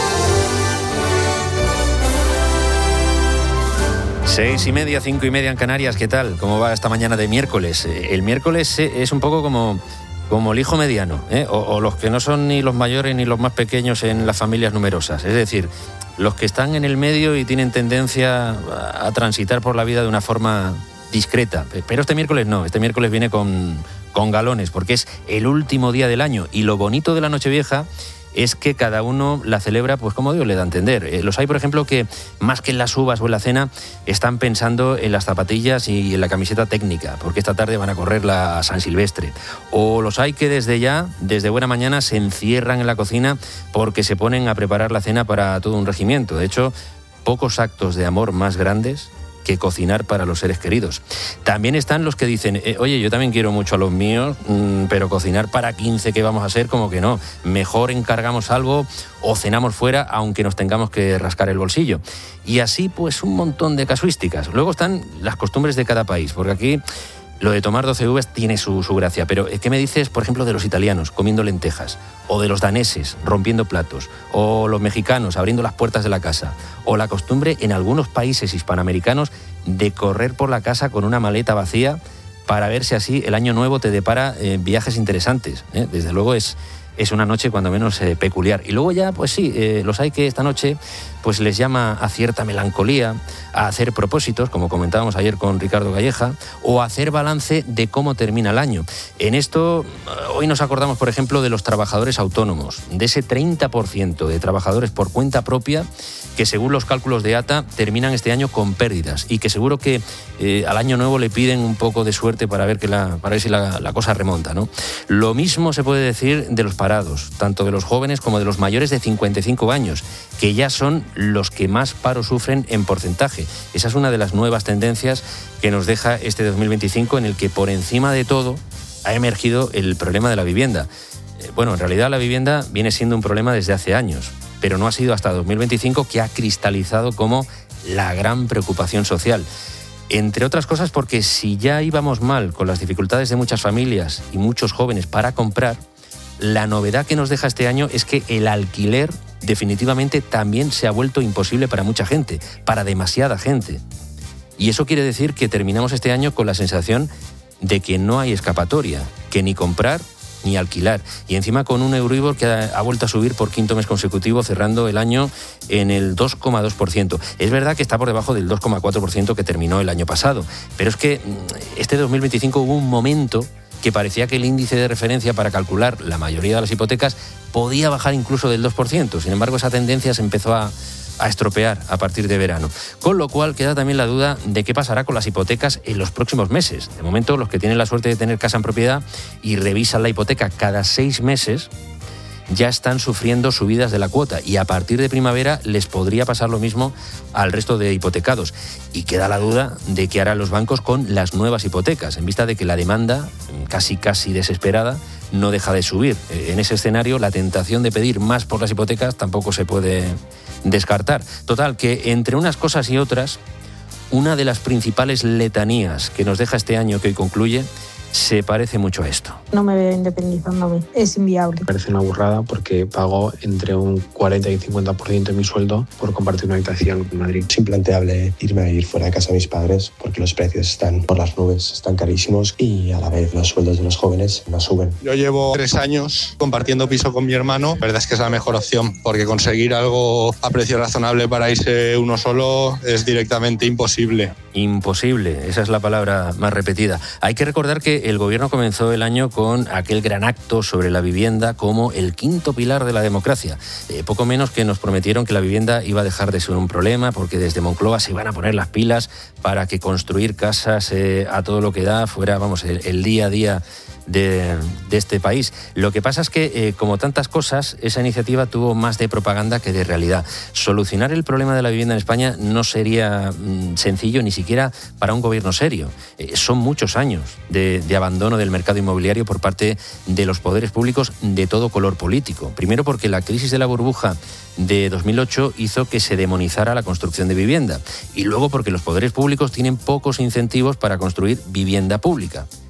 S1: Seis y media, cinco y media en Canarias, ¿qué tal? ¿Cómo va esta mañana de miércoles? El miércoles es un poco como, como el hijo mediano, ¿eh? o, o los que no son ni los mayores ni los más pequeños en las familias numerosas. Es decir, los que están en el medio y tienen tendencia a, a transitar por la vida de una forma discreta. Pero este miércoles no, este miércoles viene con, con galones, porque es el último día del año. Y lo bonito de la Nochevieja es que cada uno la celebra pues como Dios le da a entender. Eh, los hay, por ejemplo, que más que en las uvas o en la cena, están pensando en las zapatillas y en la camiseta técnica, porque esta tarde van a correr la San Silvestre. O los hay que desde ya, desde buena mañana, se encierran en la cocina porque se ponen a preparar la cena para todo un regimiento. De hecho, pocos actos de amor más grandes que cocinar para los seres queridos. También están los que dicen, eh, oye, yo también quiero mucho a los míos, mmm, pero cocinar para quince que vamos a hacer, como que no. Mejor encargamos algo o cenamos fuera, aunque nos tengamos que rascar el bolsillo. Y así, pues, un montón de casuísticas. Luego están las costumbres de cada país, porque aquí lo de tomar doce uvas tiene su, su gracia, pero ¿qué me dices, por ejemplo, de los italianos comiendo lentejas? O de los daneses rompiendo platos? O los mexicanos abriendo las puertas de la casa? O la costumbre en algunos países hispanoamericanos de correr por la casa con una maleta vacía para ver si así el año nuevo te depara eh, viajes interesantes, ¿eh? Desde luego es... es una noche cuando menos eh, peculiar. Y luego ya, pues sí, eh, los hay que esta noche pues les llama a cierta melancolía, a hacer propósitos, como comentábamos ayer con Ricardo Calleja, o a hacer balance de cómo termina el año. En esto, hoy nos acordamos, por ejemplo, de los trabajadores autónomos, de ese treinta por ciento de trabajadores por cuenta propia que, según los cálculos de A T A, terminan este año con pérdidas y que seguro que eh, al año nuevo le piden un poco de suerte para ver, que la, para ver si la, la cosa remonta, ¿no? Lo mismo se puede decir de los parados, tanto de los jóvenes como de los mayores de cincuenta y cinco años, que ya son los que más paro sufren en porcentaje. Esa es una de las nuevas tendencias que nos deja este dos mil veinticinco, en el que por encima de todo ha emergido el problema de la vivienda. Eh, bueno, en realidad la vivienda viene siendo un problema desde hace años, pero no ha sido hasta dos mil veinticinco que ha cristalizado como la gran preocupación social. Entre otras cosas porque si ya íbamos mal con las dificultades de muchas familias y muchos jóvenes para comprar, la novedad que nos deja este año es que el alquiler definitivamente también se ha vuelto imposible para mucha gente, para demasiada gente. Y eso quiere decir que terminamos este año con la sensación de que no hay escapatoria, que ni comprar ni alquilar. Y encima con un Euribor que ha, ha vuelto a subir por quinto mes consecutivo, cerrando el año en el dos coma dos por ciento. Es verdad que está por debajo del dos coma cuatro por ciento que terminó el año pasado, pero es que este dos mil veinticinco hubo un momento que parecía que el índice de referencia para calcular la mayoría de las hipotecas podía bajar incluso del dos por ciento. Sin embargo, esa tendencia se empezó a, a estropear a partir de verano. Con lo cual queda también la duda de qué pasará con las hipotecas en los próximos meses. De momento, los que tienen la suerte de tener casa en propiedad y revisan la hipoteca cada seis meses, ya están sufriendo subidas de la cuota, y a partir de primavera les podría pasar lo mismo al resto de hipotecados. Y queda la duda de qué harán los bancos con las nuevas hipotecas, en vista de que la demanda, casi casi desesperada, no deja de subir. En ese escenario, la tentación de pedir más por las hipotecas tampoco se puede descartar. Total, que entre unas cosas y otras, una de las principales letanías que nos deja este año que hoy concluye se parece mucho a esto.
S5: No me veo independizándome, es inviable.
S6: Me parece una burrada porque pago entre un cuarenta y cincuenta por ciento de mi sueldo por compartir una habitación en Madrid.
S8: Es implanteable irme a vivir fuera de casa de mis padres porque los precios están por las nubes, están carísimos, y a la vez los sueldos de los jóvenes no suben.
S9: Yo llevo tres años compartiendo piso con mi hermano. La verdad es que es la mejor opción porque conseguir algo a precio razonable para irse uno solo es directamente imposible.
S1: Imposible, esa es la palabra más repetida. Hay que recordar que el gobierno comenzó el año con aquel gran acto sobre la vivienda como el quinto pilar de la democracia. Eh, poco menos que nos prometieron que la vivienda iba a dejar de ser un problema, porque desde Moncloa se iban a poner las pilas para que construir casas eh, a todo lo que da fuera, vamos, el, el día a día de, de este país. Lo que pasa es que, eh, como tantas cosas, esa iniciativa tuvo más de propaganda que de realidad. Solucionar el problema de la vivienda en España no sería mm, sencillo ni siquiera para un gobierno serio. Eh, son muchos años de, de abandono del mercado inmobiliario por parte de los poderes públicos de todo color político. Primero porque la crisis de la burbuja de dos mil ocho hizo que se demonizara la construcción de vivienda, y luego porque los poderes públicos tienen pocos incentivos para construir vivienda pública,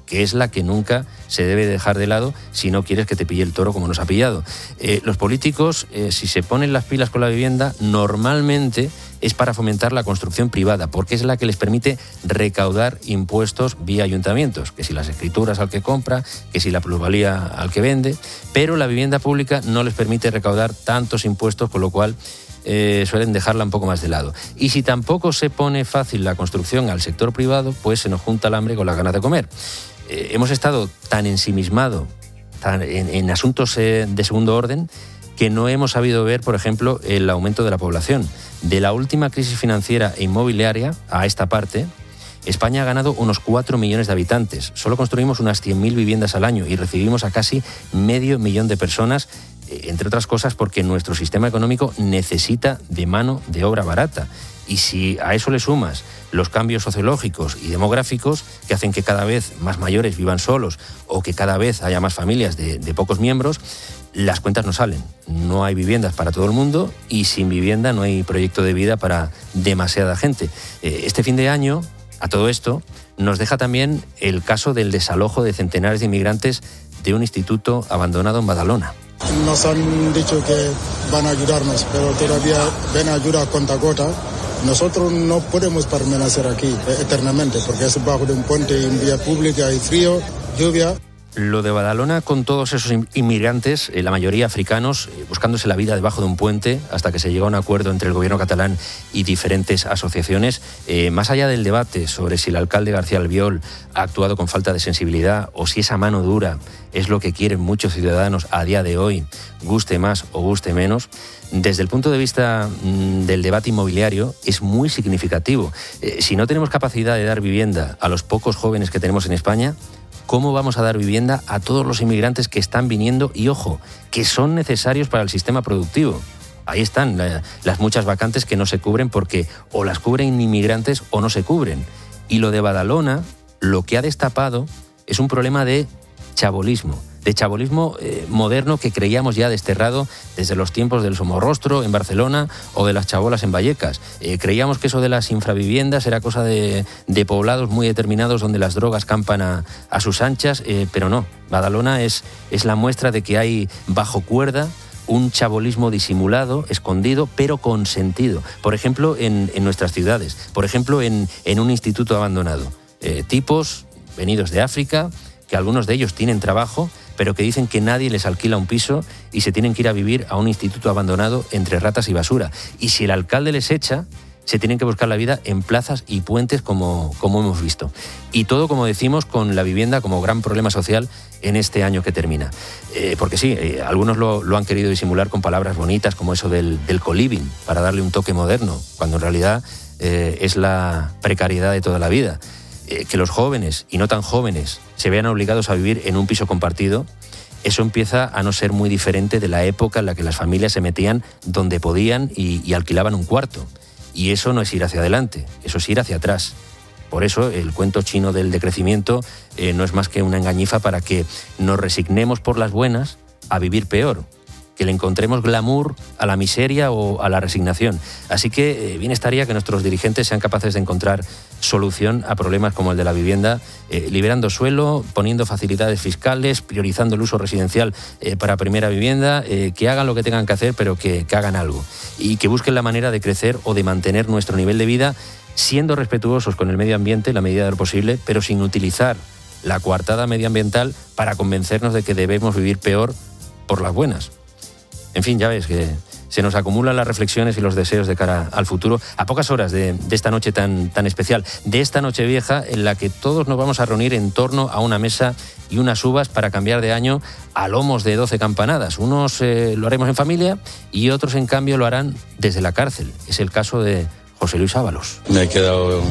S1: que es la que nunca se debe dejar de lado si no quieres que te pille el toro como nos ha pillado. Eh, los políticos, eh, si se ponen las pilas con la vivienda, normalmente es para fomentar la construcción privada, porque es la que les permite recaudar impuestos vía ayuntamientos, que si las escrituras al que compra, que si la plusvalía al que vende, pero la vivienda pública no les permite recaudar tantos impuestos, con lo cual eh, suelen dejarla un poco más de lado. Y si tampoco se pone fácil la construcción al sector privado, pues se nos junta el hambre con las ganas de comer. Eh, hemos estado tan ensimismados tan en, en asuntos eh, de segundo orden que no hemos sabido ver, por ejemplo, el aumento de la población. De la última crisis financiera e inmobiliaria a esta parte, España ha ganado unos cuatro millones de habitantes. Solo construimos unas cien mil viviendas al año y recibimos a casi medio millón de personas, entre otras cosas porque nuestro sistema económico necesita de mano de obra barata. Y si a eso le sumas los cambios sociológicos y demográficos que hacen que cada vez más mayores vivan solos o que cada vez haya más familias de, de pocos miembros, las cuentas no salen. No hay viviendas para todo el mundo y sin vivienda no hay proyecto de vida para demasiada gente. Este fin de año, a todo esto, nos deja también el caso del desalojo de centenares de inmigrantes de un instituto abandonado en Badalona.
S2: Nos han dicho que van a ayudarnos, pero todavía ven ayuda a cuentagota. Nosotros no podemos permanecer aquí eternamente porque es bajo de un puente en vía pública, hay frío, lluvia.
S1: Lo de Badalona, con todos esos inmigrantes, eh, la mayoría africanos, eh, buscándose la vida debajo de un puente hasta que se llegó a un acuerdo entre el gobierno catalán y diferentes asociaciones, eh, más allá del debate sobre si el alcalde García Albiol ha actuado con falta de sensibilidad o si esa mano dura es lo que quieren muchos ciudadanos a día de hoy, guste más o guste menos, desde el punto de vista mmm, del debate inmobiliario es muy significativo. Eh, si no tenemos capacidad de dar vivienda a los pocos jóvenes que tenemos en España, ¿cómo vamos a dar vivienda a todos los inmigrantes que están viniendo y, ojo, que son necesarios para el sistema productivo? Ahí están la, las muchas vacantes que no se cubren porque o las cubren inmigrantes o no se cubren. Y lo de Badalona, lo que ha destapado es un problema de chabolismo, de chabolismo eh, moderno que creíamos ya desterrado desde los tiempos del Somorrostro en Barcelona o de las chabolas en Vallecas. Eh, creíamos que eso de las infraviviendas era cosa de, de poblados muy determinados donde las drogas campan a, a sus anchas, eh, pero no. Badalona es, es la muestra de que hay bajo cuerda un chabolismo disimulado, escondido, pero con sentido. Por ejemplo, en, en nuestras ciudades, por ejemplo, en, en un instituto abandonado. Eh, tipos venidos de África, que algunos de ellos tienen trabajo, pero que dicen que nadie les alquila un piso y se tienen que ir a vivir a un instituto abandonado entre ratas y basura. Y si el alcalde les echa, se tienen que buscar la vida en plazas y puentes como, como hemos visto. Y todo, como decimos, con la vivienda como gran problema social en este año que termina. Eh, porque sí, eh, algunos lo, lo han querido disimular con palabras bonitas como eso del, del co-living, para darle un toque moderno, cuando en realidad eh, es la precariedad de toda la vida. Eh, que los jóvenes y no tan jóvenes se vean obligados a vivir en un piso compartido, eso empieza a no ser muy diferente de la época en la que las familias se metían donde podían y, y alquilaban un cuarto. Y eso no es ir hacia adelante, eso es ir hacia atrás. Por eso el cuento chino del decrecimiento eh, no es más que una engañifa para que nos resignemos por las buenas a vivir peor, que le encontremos glamour a la miseria o a la resignación. Así que eh, bien estaría que nuestros dirigentes sean capaces de encontrar solución a problemas como el de la vivienda, eh, liberando suelo, poniendo facilidades fiscales, priorizando el uso residencial eh, para primera vivienda, eh, que hagan lo que tengan que hacer, pero que, que hagan algo. Y que busquen la manera de crecer o de mantener nuestro nivel de vida, siendo respetuosos con el medio ambiente en la medida de lo posible, pero sin utilizar la coartada medioambiental para convencernos de que debemos vivir peor por las buenas. En fin, ya ves que se nos acumulan las reflexiones y los deseos de cara al futuro a pocas horas de, de esta noche tan, tan especial, de esta noche vieja en la que todos nos vamos a reunir en torno a una mesa y unas uvas para cambiar de año a lomos de doce campanadas. Unos eh, lo haremos en familia y otros, en cambio, lo harán desde la cárcel. Es el caso de José Luis Ábalos.
S4: Me he quedado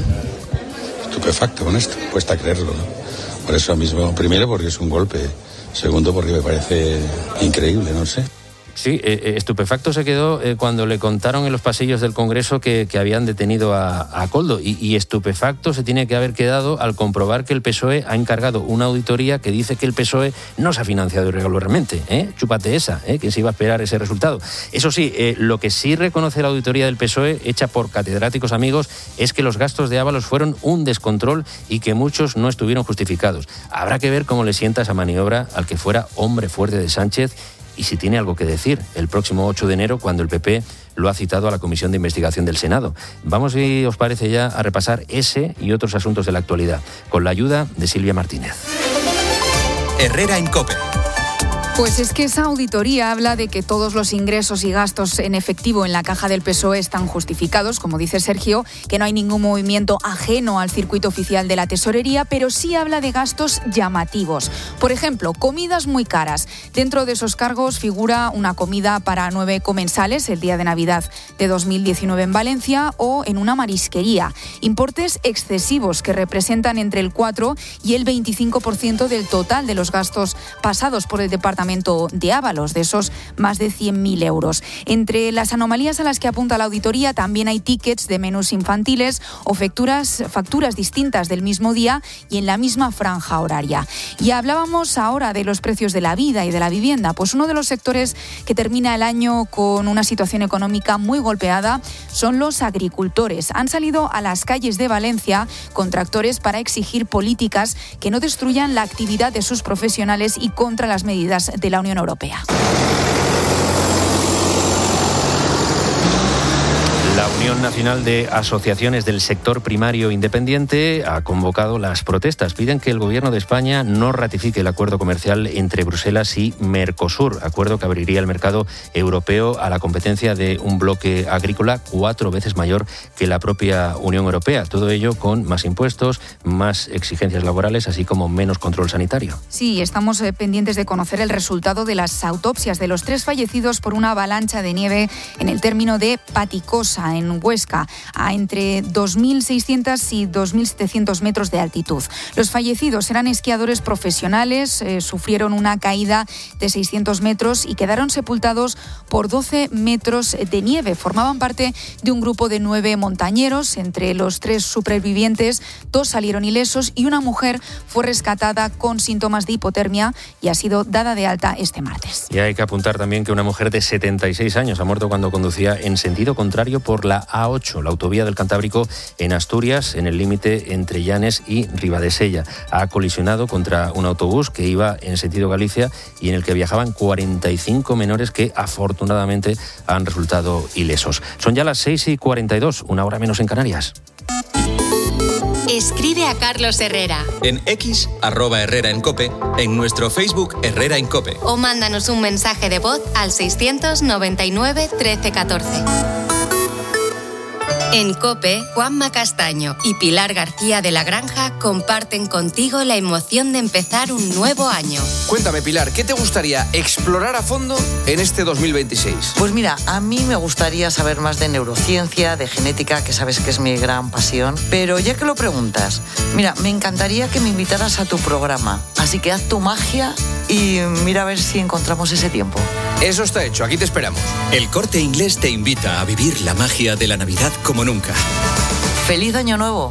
S4: estupefacto con esto, cuesta creerlo, ¿no? Por eso mismo, primero porque es un golpe, segundo porque me parece increíble, no sé.
S1: Sí, eh, estupefacto se quedó eh, cuando le contaron en los pasillos del Congreso que, que habían detenido a, a Koldo y, y estupefacto se tiene que haber quedado al comprobar que el P S O E ha encargado una auditoría que dice que el P S O E no se ha financiado irregularmente. ¿eh? Chúpate esa, ¿eh? que se iba a esperar ese resultado. Eso sí, eh, lo que sí reconoce la auditoría del P S O E, hecha por catedráticos amigos, es que los gastos de Ábalos fueron un descontrol y que muchos no estuvieron justificados. Habrá que ver cómo le sienta esa maniobra al que fuera hombre fuerte de Sánchez y si tiene algo que decir el próximo ocho de enero cuando el P P lo ha citado a la Comisión de Investigación del Senado. Vamos, si os parece, ya a repasar ese y otros asuntos de la actualidad con la ayuda de Silvia Martínez.
S7: Herrera en COPE.
S10: Pues es que esa auditoría habla de que todos los ingresos y gastos en efectivo en la caja del P S O E están justificados, como dice Sergio, que no hay ningún movimiento ajeno al circuito oficial de la tesorería, pero sí habla de gastos llamativos. Por ejemplo, comidas muy caras. Dentro de esos cargos figura una comida para nueve comensales el día de Navidad de dos mil diecinueve en Valencia o en una marisquería. Importes excesivos que representan entre el cuatro y el veinticinco por ciento del total de los gastos pasados por el departamento de Ábalos, de esos más de cien mil euros. Entre las anomalías a las que apunta la auditoría también hay tickets de menús infantiles o facturas, facturas distintas del mismo día y en la misma franja horaria. Y hablábamos ahora de los precios de la vida y de la vivienda, pues uno de los sectores que termina el año con una situación económica muy golpeada son los agricultores. Han salido a las calles de Valencia con tractores para exigir políticas que no destruyan la actividad de sus profesionales y contra las medidas de la Unión Europea.
S1: La Unión Nacional de Asociaciones del Sector Primario Independiente ha convocado las protestas. Piden que el Gobierno de España no ratifique el acuerdo comercial entre Bruselas y Mercosur, acuerdo que abriría el mercado europeo a la competencia de un bloque agrícola cuatro veces mayor que la propia Unión Europea. Todo ello con más impuestos, más exigencias laborales, así como menos control sanitario.
S10: Sí, estamos eh, pendientes de conocer el resultado de las autopsias de los tres fallecidos por una avalancha de nieve en el término de Paticosa, en Huesca, a entre dos mil seiscientos y dos mil setecientos metros de altitud. Los fallecidos eran esquiadores profesionales, eh, sufrieron una caída de seiscientos metros y quedaron sepultados por doce metros de nieve. Formaban parte de un grupo de nueve montañeros. Entre los tres supervivientes, dos salieron ilesos y una mujer fue rescatada con síntomas de hipotermia y ha sido dada de alta este martes.
S1: Y hay que apuntar también que una mujer de setenta y seis años ha muerto cuando conducía en sentido contrario por la A ocho, la autovía del Cantábrico en Asturias, en el límite entre Llanes y Ribadesella. Ha colisionado contra un autobús que iba en sentido Galicia y en el que viajaban cuarenta y cinco menores que afortunadamente han resultado ilesos. Son ya las seis y cuarenta y dos, una hora menos en Canarias.
S3: Escribe a Carlos Herrera.
S7: En X, arroba Herrera en COPE, en nuestro Facebook Herrera en COPE.
S3: O mándanos un mensaje de voz al seiscientos noventa y nueve trece catorce. En COPE, Juanma Castaño y Pilar García de la Granja comparten contigo la emoción de empezar un nuevo año.
S11: Cuéntame, Pilar, ¿qué te gustaría explorar a fondo en este dos mil veintiséis?
S12: Pues mira, a mí me gustaría saber más de neurociencia, de genética, que sabes que es mi gran pasión. Pero ya que lo preguntas, mira, me encantaría que me invitaras a tu programa. Así que haz tu magia y mira a ver si encontramos ese tiempo.
S11: Eso está hecho, aquí te esperamos.
S7: El Corte Inglés te invita a vivir la magia de la Navidad como nunca.
S12: ¡Feliz Año Nuevo!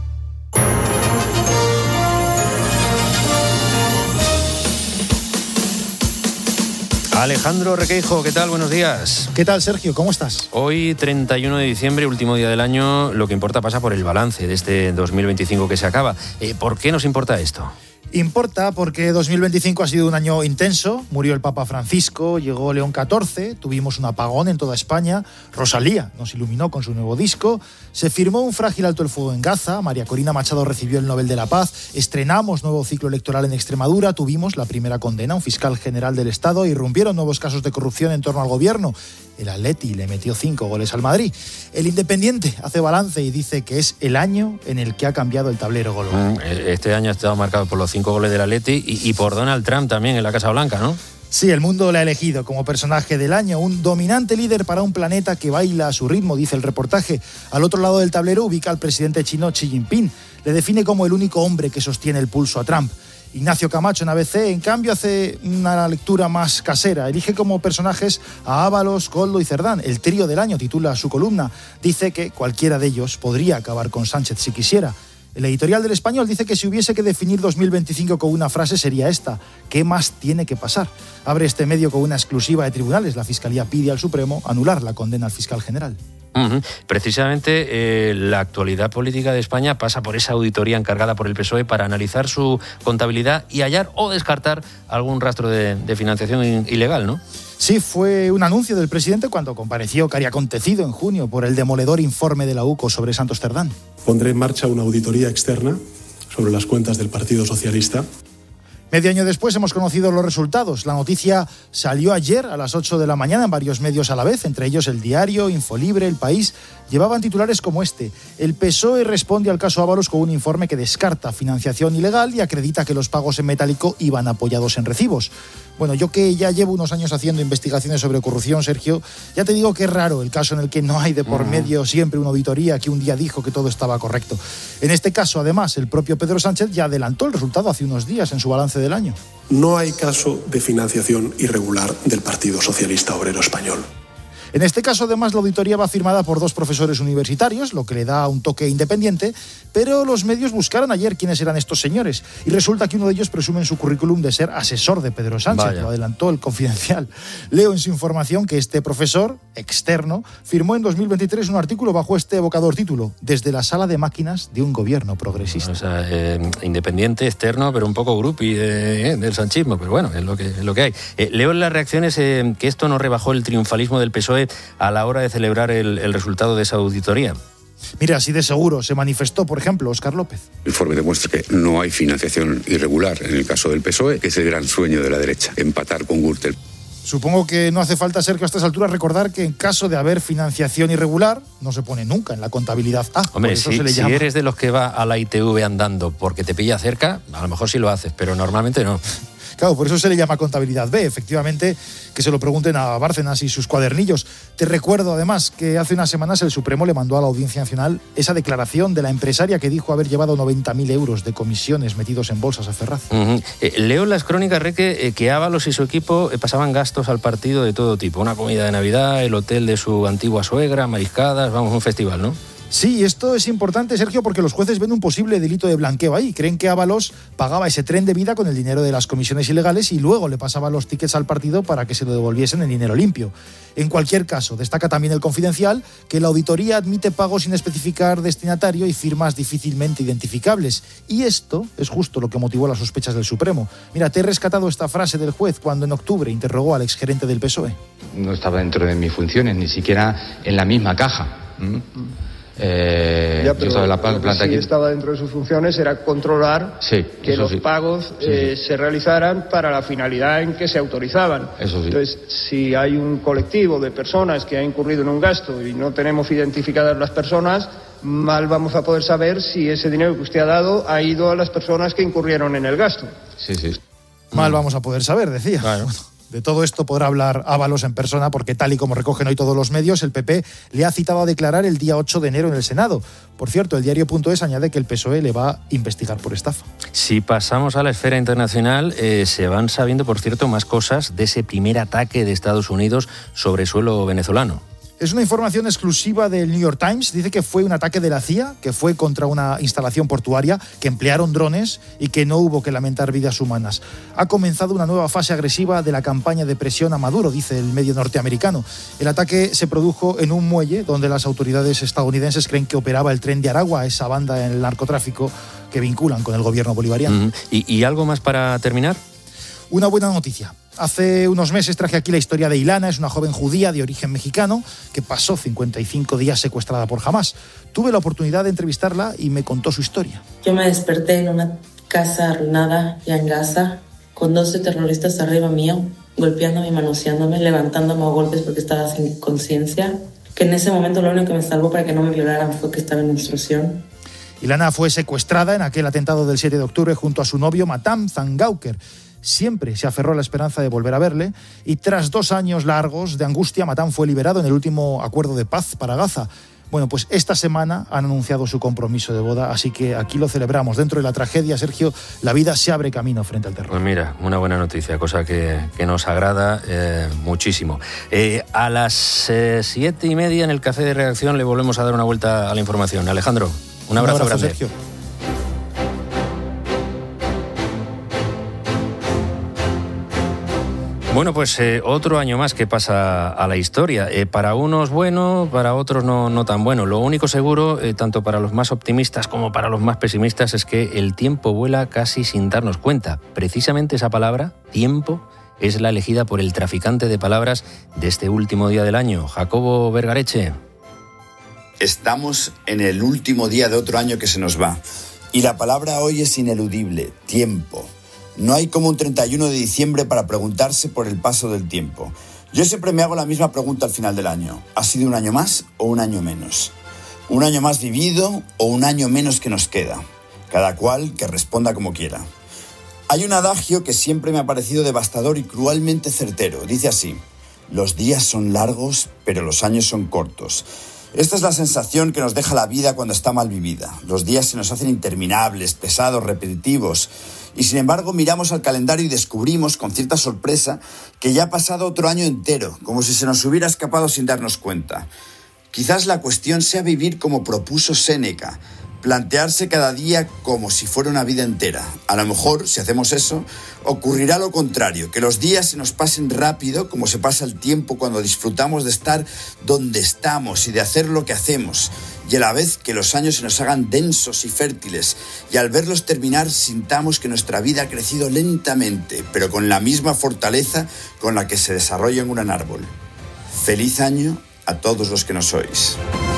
S1: Alejandro Requeijo, ¿qué tal? Buenos días.
S13: ¿Qué tal, Sergio? ¿Cómo estás?
S1: Hoy, treinta y uno de diciembre, último día del año, lo que importa pasa por el balance de este dos mil veinticinco que se acaba. Eh, ¿Por qué nos importa esto?
S13: Importa porque dos mil veinticinco ha sido un año intenso. Murió el Papa Francisco, llegó León catorce, tuvimos un apagón en toda España, Rosalía nos iluminó con su nuevo disco, se firmó un frágil alto el fuego en Gaza, María Corina Machado recibió el Nobel de la Paz, estrenamos nuevo ciclo electoral en Extremadura, tuvimos la primera condena, un fiscal general del Estado, irrumpieron nuevos casos de corrupción en torno al gobierno. El Atleti le metió cinco goles al Madrid. El Independiente hace balance y dice que es el año en el que ha cambiado el tablero global.
S1: Este año ha estado marcado por los cinco goles del Atleti y, y por Donald Trump también en la Casa Blanca, ¿no?
S13: Sí, el mundo le ha elegido como personaje del año, un dominante líder para un planeta que baila a su ritmo, dice el reportaje. Al otro lado del tablero ubica al presidente chino Xi Jinping. Le define como el único hombre que sostiene el pulso a Trump. Ignacio Camacho en A B C, en cambio, hace una lectura más casera. Elige como personajes a Ábalos, Koldo y Cerdán. El trío del año titula su columna. Dice que cualquiera de ellos podría acabar con Sánchez si quisiera. El editorial del Español dice que si hubiese que definir dos mil veinticinco con una frase sería esta: ¿qué más tiene que pasar? Abre este medio con una exclusiva de tribunales. La Fiscalía pide al Supremo anular la condena al fiscal general.
S1: Uh-huh. Precisamente eh, la actualidad política de España pasa por esa auditoría encargada por el P S O E para analizar su contabilidad y hallar o descartar algún rastro de, de financiación in- ilegal, ¿no?
S13: Sí, fue un anuncio del presidente cuando compareció que había acontecido en junio por el demoledor informe de la U C O sobre Santos Cerdán.
S14: Pondré en marcha una auditoría externa sobre las cuentas del Partido Socialista.
S13: Medio año después hemos conocido los resultados. La noticia salió ayer a las ocho de la mañana en varios medios a la vez, entre ellos El Diario, Infolibre, El País. Llevaban titulares como este: el P S O E responde al caso Ábalos con un informe que descarta financiación ilegal y acredita que los pagos en metálico iban apoyados en recibos. Bueno, yo que ya llevo unos años haciendo investigaciones sobre corrupción, Sergio, ya te digo que es raro el caso en el que no hay de por medio siempre una auditoría que un día dijo que todo estaba correcto. En este caso, además, el propio Pedro Sánchez ya adelantó el resultado hace unos días en su balance del año.
S14: No hay caso de financiación irregular del Partido Socialista Obrero Español.
S13: En este caso, además, la auditoría va firmada por dos profesores universitarios, lo que le da un toque independiente, pero los medios buscaron ayer quiénes eran estos señores y resulta que uno de ellos presume en su currículum de ser asesor de Pedro Sánchez. Vaya. Lo adelantó El Confidencial. Leo en su información que este profesor externo firmó en dos mil veintitrés un artículo bajo este evocador título: Desde la sala de máquinas de un gobierno progresista.
S1: O sea, eh, independiente, externo, pero un poco grupi de, eh, del sanchismo, pero bueno, es lo que, es lo que hay. Eh, leo en las reacciones eh, que esto no rebajó el triunfalismo del P S O E a la hora de celebrar el, el resultado de esa auditoría.
S13: Mira, así de seguro se manifestó, por ejemplo, Óscar López.
S4: El informe demuestra que no hay financiación irregular en el caso del P S O E, que es el gran sueño de la derecha, empatar con Gürtel.
S13: Supongo que no hace falta, Sergio, a estas alturas recordar que en caso de haber financiación irregular no se pone nunca en la contabilidad A.
S1: Hombre,
S13: eso
S1: si,
S13: se le
S1: si
S13: llama...
S1: eres de los que va a la I T V andando porque te pilla cerca, a lo mejor sí lo haces, pero normalmente no.
S13: Claro, por eso se le llama contabilidad B. Efectivamente, que se lo pregunten a Bárcenas y sus cuadernillos. Te recuerdo, además, que hace unas semanas el Supremo le mandó a la Audiencia Nacional esa declaración de la empresaria que dijo haber llevado noventa mil euros de comisiones metidos en bolsas a Ferraz.
S1: Uh-huh. Eh, leo en las crónicas, Reque, eh, que Ábalos y su equipo eh, pasaban gastos al partido de todo tipo. Una comida de Navidad, el hotel de su antigua suegra, mariscadas, vamos, un festival, ¿no?
S13: Sí, esto es importante, Sergio, porque los jueces ven un posible delito de blanqueo ahí. Creen que Ábalos pagaba ese tren de vida con el dinero de las comisiones ilegales y luego le pasaba los tickets al partido para que se lo devolviesen en dinero limpio. En cualquier caso, destaca también El Confidencial que la auditoría admite pagos sin especificar destinatario y firmas difícilmente identificables. Y esto es justo lo que motivó las sospechas del Supremo. Mira, te he rescatado esta frase del juez cuando en octubre interrogó al exgerente del P S O E.
S15: No estaba dentro de mis funciones, ni siquiera en la misma caja. ¿Mm? Eh,
S16: ya, pero
S15: yo la planta
S16: si
S15: aquí.
S16: estaba dentro de sus funciones era controlar
S15: sí,
S16: que los
S15: sí.
S16: pagos
S15: sí.
S16: eh, se realizaran para la finalidad en que se autorizaban.
S15: Eso sí.
S16: Entonces, si hay un colectivo de personas que ha incurrido en un gasto y no tenemos identificadas las personas, mal vamos a poder saber si ese dinero que usted ha dado ha ido a las personas que incurrieron en el gasto.
S15: Sí, sí.
S13: Mal vamos a poder saber, decía. Claro. Bueno. De todo esto podrá hablar Ábalos en persona porque, tal y como recogen hoy todos los medios, el P P le ha citado a declarar el día ocho de enero en el Senado. Por cierto, el diario punto es añade que el P S O E le va a investigar por estafa.
S1: Si pasamos a la esfera internacional, eh, se van sabiendo, por cierto, más cosas de ese primer ataque de Estados Unidos sobre suelo venezolano.
S13: Es una información exclusiva del New York Times. Dice que fue un ataque de la C I A, que fue contra una instalación portuaria, que emplearon drones y que no hubo que lamentar vidas humanas. Ha comenzado una nueva fase agresiva de la campaña de presión a Maduro, dice el medio norteamericano. El ataque se produjo en un muelle donde las autoridades estadounidenses creen que operaba el Tren de Aragua, esa banda en el narcotráfico que vinculan con el gobierno bolivariano.
S1: Uh-huh. ¿Y, ¿Y algo más para terminar?
S13: Una buena noticia. Hace unos meses traje aquí la historia de Ilana, es una joven judía de origen mexicano que pasó cincuenta y cinco días secuestrada por Hamás. Tuve la oportunidad de entrevistarla y me contó su historia.
S17: Yo me desperté en una casa arruinada ya en Gaza, con doce terroristas arriba mío, golpeándome y manoseándome, levantándome a golpes porque estaba sin conciencia, que en ese momento lo único que me salvó para que no me violaran fue que estaba en menstruación.
S13: Ilana fue secuestrada en aquel atentado del siete de octubre junto a su novio Matam Zangauker. Siempre se aferró a la esperanza de volver a verle y tras dos años largos de angustia, Matam fue liberado en el último acuerdo de paz para Gaza. Bueno, pues esta semana han anunciado su compromiso de boda, así que aquí lo celebramos. Dentro de la tragedia, Sergio, la vida se abre camino frente al terror.
S1: Pues mira, una buena noticia, cosa que, que nos agrada eh, muchísimo. Eh, a las eh, siete y media en el café de redacción le volvemos a dar una vuelta a la información. Alejandro, un abrazo, un abrazo grande. Sergio. Bueno, pues eh, otro año más que pasa a la historia. Eh, para unos bueno, para otros no, no tan bueno. Lo único seguro, eh, tanto para los más optimistas como para los más pesimistas, es que el tiempo vuela casi sin darnos cuenta. Precisamente esa palabra, tiempo, es la elegida por el traficante de palabras de este último día del año. Jacobo Vergareche.
S18: Estamos en el último día de otro año que se nos va. Y la palabra hoy es ineludible, tiempo. No hay como un treinta y uno de diciembre para preguntarse por el paso del tiempo. Yo siempre me hago la misma pregunta al final del año. ¿Ha sido un año más o un año menos? ¿Un año más vivido o un año menos que nos queda? Cada cual que responda como quiera. Hay un adagio que siempre me ha parecido devastador y cruelmente certero. Dice así: los días son largos, pero los años son cortos. Esta es la sensación que nos deja la vida cuando está mal vivida. Los días se nos hacen interminables, pesados, repetitivos. Y sin embargo miramos al calendario y descubrimos con cierta sorpresa que ya ha pasado otro año entero, como si se nos hubiera escapado sin darnos cuenta. Quizás la cuestión sea vivir como propuso Séneca, plantearse cada día como si fuera una vida entera. A lo mejor, si hacemos eso, ocurrirá lo contrario, que los días se nos pasen rápido como se pasa el tiempo cuando disfrutamos de estar donde estamos y de hacer lo que hacemos, y a la vez que los años se nos hagan densos y fértiles, y al verlos terminar sintamos que nuestra vida ha crecido lentamente, pero con la misma fortaleza con la que se desarrolla en un gran árbol. Feliz año a todos los que nos oís.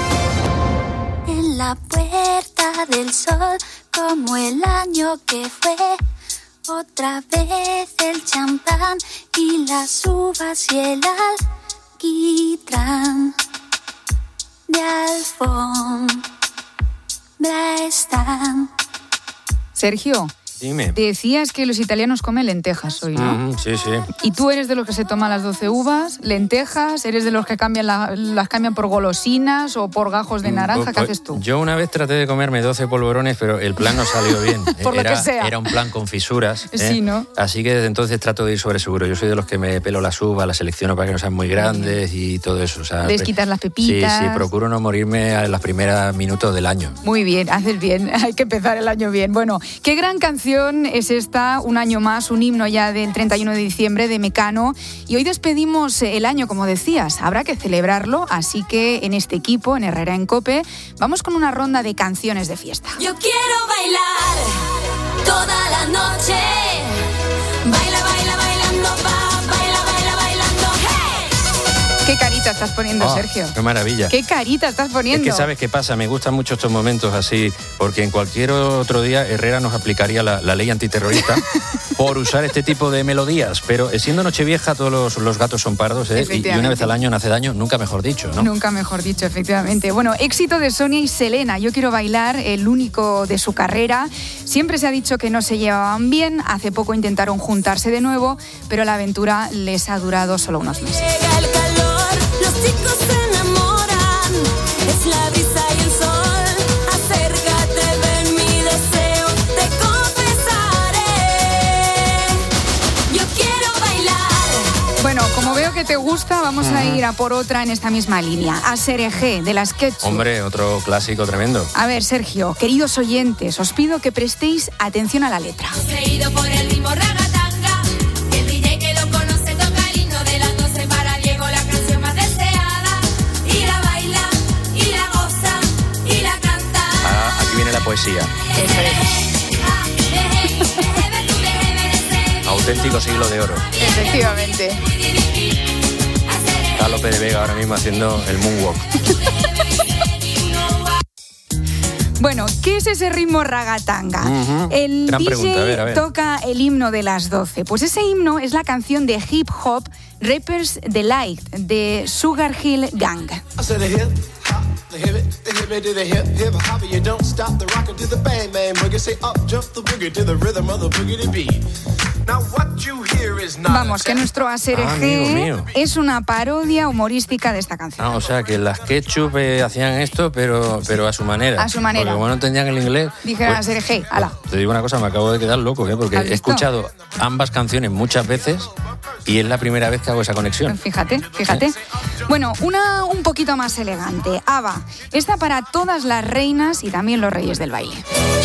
S19: En la puerta del sol, como el año que fue, otra vez el champán y las uvas y el alquitrán de alfombra están.
S10: Sergio.
S1: Dime.
S10: Decías que los italianos comen lentejas hoy, ¿no?
S1: Mm, sí, sí.
S10: ¿Y tú eres de los que se toman las doce uvas, lentejas? ¿Eres de los que cambian la, las cambian por golosinas o por gajos de naranja?
S1: Pues,
S10: ¿Qué haces tú?
S1: Yo una vez traté de comerme doce polvorones, pero el plan no salió bien.
S10: Por
S1: era,
S10: lo que sea.
S1: Era un plan con fisuras. ¿eh?
S10: Sí, ¿no?
S1: Así que desde entonces trato de ir sobre seguro. Yo soy de los que me pelo las uvas, las selecciono para que no sean muy grandes y todo eso. O sea,
S10: Les quitas las pepitas.
S1: Sí, sí, procuro no morirme a los primeros minutos del año.
S10: Muy bien, haces bien. Hay que empezar el año bien. Bueno, qué gran canción es esta. Un año más, un himno ya del treinta y uno de diciembre de Mecano. Y hoy despedimos el año, como decías. Habrá que celebrarlo, así que en este equipo, en Herrera en COPE, vamos con una ronda de canciones de fiesta.
S19: Yo quiero bailar toda la noche. Baila, baila, bailando, va, baila, baila, bailando, hey.
S10: ¿Qué carita estás poniendo,
S1: Oh,
S10: Sergio?
S1: ¡Qué maravilla!
S10: ¿Qué carita estás poniendo?
S1: Es que ¿sabes qué pasa? Me gustan mucho estos momentos así, porque en cualquier otro día Herrera nos aplicaría la, la ley antiterrorista por usar este tipo de melodías, pero siendo Nochevieja todos los, los gatos son pardos, ¿eh? y, y una vez al año nace daño, nunca mejor dicho, ¿no?
S10: Nunca mejor dicho, efectivamente. Bueno, éxito de Sonia y Selena. Yo quiero bailar, el único de su carrera. Siempre se ha dicho que no se llevaban bien, hace poco intentaron juntarse de nuevo, pero la aventura les ha durado solo unos meses.
S19: Llega el calor, los chicos se enamoran, es la brisa y el sol, acércate, ven mi deseo, te confesaré, yo quiero bailar.
S10: Bueno, como veo que te gusta, vamos a ir a por otra en esta misma línea, a Serejé, de las Ketchup.
S1: Hombre, otro clásico tremendo.
S10: A ver, Sergio, queridos oyentes, os pido que prestéis atención a la letra.
S19: Poseído por el ritmo ragatanga, el D J que lo conoce toca el himno de las doce para Diego, la canción más deseada, y la baila, y la goza, y la canta.
S1: Ah, aquí viene la poesía. Auténtico siglo de oro.
S10: Efectivamente.
S1: Está López de Vega ahora mismo haciendo el moonwalk.
S10: Bueno, ¿qué es ese ritmo ragatanga?
S1: Uh-huh.
S10: El
S1: Gran
S10: D J
S1: pregunta, a ver, a ver.
S10: toca el himno de las doce. Pues ese himno es la canción de hip hop Rapper's Delight de Sugar Hill Gang. Vamos, que nuestro Aserejé
S1: ah,
S10: es una parodia humorística de esta canción.
S1: Ah, o sea, que las ketchup eh, hacían esto, pero, pero a su manera.
S10: A su manera.
S1: Porque como no entendían el inglés...
S10: Dijeron
S1: pues,
S10: Aserejé, ala.
S1: Te digo una cosa, me acabo de quedar loco, ¿eh? Porque he escuchado ambas canciones muchas veces y es la primera vez que hago esa conexión.
S10: Fíjate, fíjate. ¿Eh? Bueno, una un poquito más elegante. ABBA. Esta para todas las reinas y también los reyes del baile.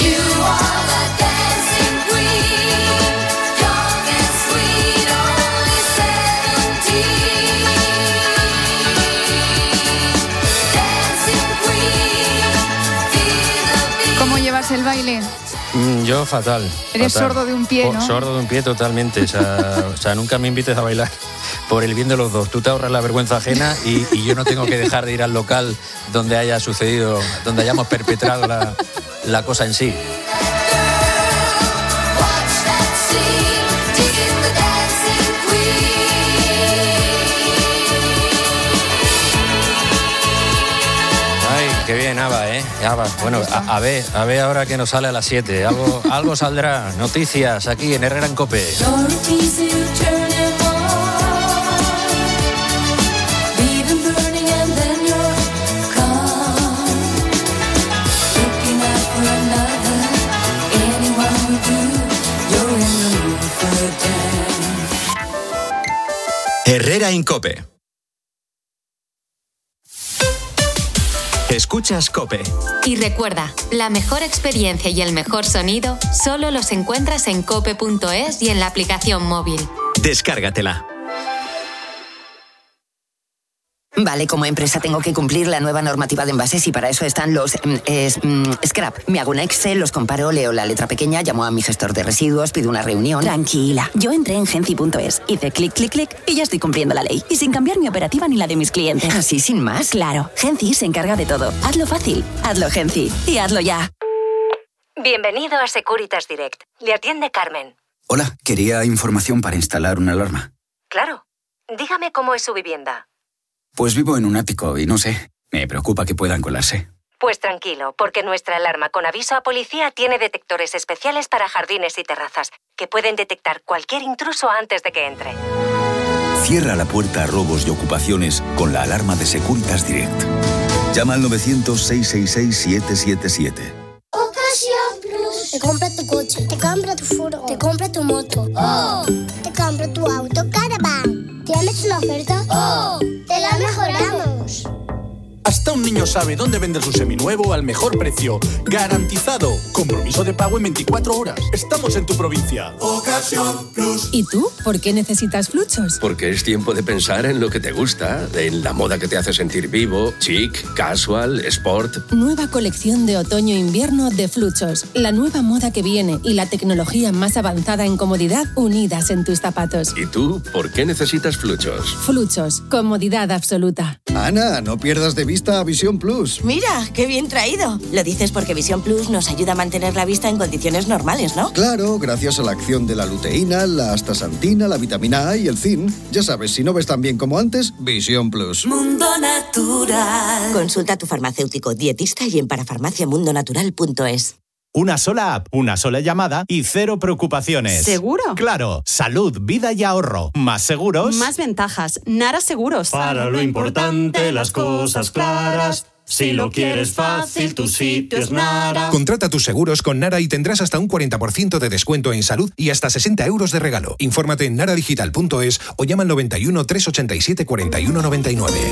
S10: ¿Cómo llevas el baile?
S1: Mm, yo fatal.
S10: Eres
S1: fatal.
S10: sordo de un pie, ¿no?
S1: Oh, sordo de un pie totalmente. O sea, o sea, nunca me invites a bailar por el bien de los dos. Tú te ahorras la vergüenza ajena y, y yo no tengo que dejar de ir al local donde haya sucedido, donde hayamos perpetrado la, la cosa en sí. Qué bien, ABBA, ¿eh? ABBA. Bueno, a, a ver, a ver ahora que nos sale a las siete. Algo, algo saldrá. Noticias aquí en Herrera en COPE.
S7: Herrera en COPE. Escuchas COPE.
S3: Y recuerda, la mejor experiencia y el mejor sonido solo los encuentras en cope punto es y en la aplicación móvil.
S7: Descárgatela.
S20: Vale, como empresa tengo que cumplir la nueva normativa de envases y para eso están los es, mm, scrap. Me hago un Excel, los comparo, leo la letra pequeña, llamo a mi gestor de residuos, pido una reunión.
S21: Tranquila, yo entré en genci punto es, hice clic, clic, clic y ya estoy cumpliendo la ley. Y sin cambiar mi operativa ni la de mis clientes.
S20: ¿Así sin más?
S21: Claro, Genci se encarga de todo. Hazlo fácil, hazlo Genci y hazlo ya.
S22: Bienvenido a Securitas Direct. Le atiende Carmen.
S23: Hola, quería información para instalar una alarma.
S22: Claro. Dígame cómo es su vivienda.
S23: Pues vivo en un ático y no sé, me preocupa que puedan colarse.
S22: Pues tranquilo, porque nuestra alarma con aviso a policía tiene detectores especiales para jardines y terrazas, que pueden detectar cualquier intruso antes de que entre.
S24: Cierra la puerta a robos y ocupaciones con la alarma de Securitas Direct. Llama al novecientos, seiscientos sesenta y seis, siete siete siete.
S25: Ocasión Plus. Te compra tu coche, te compra tu furgo, te compra tu moto. ¡Oh! Te compra tu auto Caravan. ¿Tienes una oferta? ¡Oh! ¡Te la mejoramos!
S26: Hasta un niño sabe dónde vender su seminuevo al mejor precio. ¡Garantizado! Compromiso de pago en veinticuatro horas. Estamos en tu provincia. Ocasión Plus.
S27: ¿Y tú? ¿Por qué necesitas Fluchos?
S28: Porque es tiempo de pensar en lo que te gusta, en la moda que te hace sentir vivo, chic, casual, sport.
S27: Nueva colección de otoño-invierno de Fluchos. La nueva moda que viene y la tecnología más avanzada en comodidad unidas en tus zapatos.
S28: ¿Y tú? ¿Por qué necesitas Fluchos?
S27: Fluchos. Comodidad absoluta.
S29: Ana, no pierdas de vista a Visión Plus.
S30: Mira, qué bien traído. Lo dices porque Visión Plus nos ayuda a mantener la vista en condiciones normales, ¿no?
S29: Claro, gracias a la acción de la luteína, la astaxantina, la vitamina A y el zinc. Ya sabes, si no ves tan bien como antes, Visión Plus.
S30: Mundo Natural. Consulta a tu farmacéutico, dietista y en parafarmacia mundo natural punto es.
S31: Una sola app, una sola llamada y cero preocupaciones.
S32: ¿Seguro?
S31: Claro. Salud, vida y ahorro. ¿Más seguros?
S32: Más ventajas. Nara Seguros.
S33: Para lo importante, las cosas claras. Si lo quieres fácil, tu sitio es Nara.
S34: Contrata tus seguros con Nara y tendrás hasta un cuarenta por ciento de descuento en salud y hasta sesenta euros de regalo. Infórmate en nara digital punto es o llama al noventa y uno, trescientos ochenta y siete, cuarenta y uno noventa y nueve.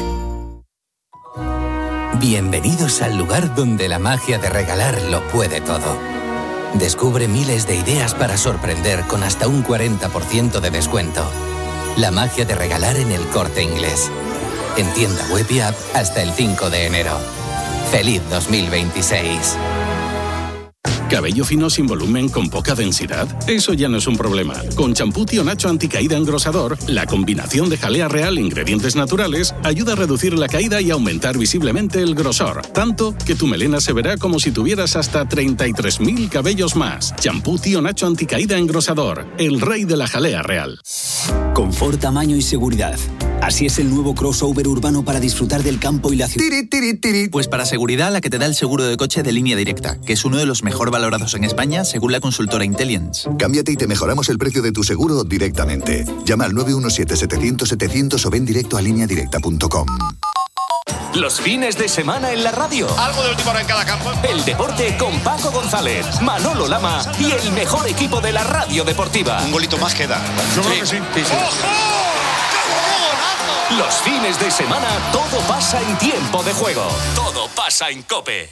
S35: Bienvenidos al lugar donde la magia de regalar lo puede todo. Descubre miles de ideas para sorprender con hasta un cuarenta por ciento de descuento. La magia de regalar en El Corte Inglés. En tienda web y app hasta el cinco de enero. ¡Feliz dos mil veintiséis!
S34: ¿Cabello fino sin volumen con poca densidad? Eso ya no es un problema. Con champú Tío Nacho anticaída engrosador, la combinación de jalea real e ingredientes naturales ayuda a reducir la caída y aumentar visiblemente el grosor. Tanto que tu melena se verá como si tuvieras hasta treinta y tres mil cabellos más. Champú Tío Nacho anticaída engrosador, el rey de la jalea real.
S35: Confort, tamaño y seguridad.
S2: Así es el nuevo crossover urbano para disfrutar del campo y la ciudad.
S4: Tiri, tiri, tiri. Pues para seguridad, la que te da el seguro de coche de Línea Directa, que es uno de los mejor valorados en España según la consultora Intelliance.
S5: Cámbiate y te mejoramos el precio de tu seguro directamente. Llama al nueve uno siete, setecientos, setecientos o ven directo a línea directa punto com.
S6: Los fines de semana en la radio.
S8: Algo de última hora en cada campo.
S6: El deporte con Paco González, Manolo Lama y el mejor equipo de la radio deportiva.
S8: Un golito más queda. Yo creo que sí. sí, sí.
S6: ¡Ojo! Los fines de semana todo pasa en tiempo de juego. Todo pasa en COPE.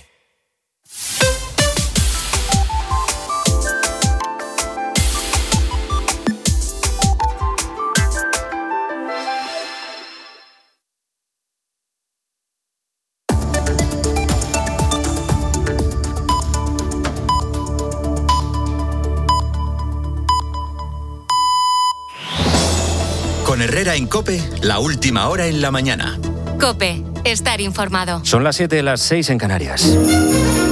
S7: Con Herrera en COPE, la última hora en la mañana.
S3: COPE, estar informado.
S1: Son las siete, las seis en Canarias.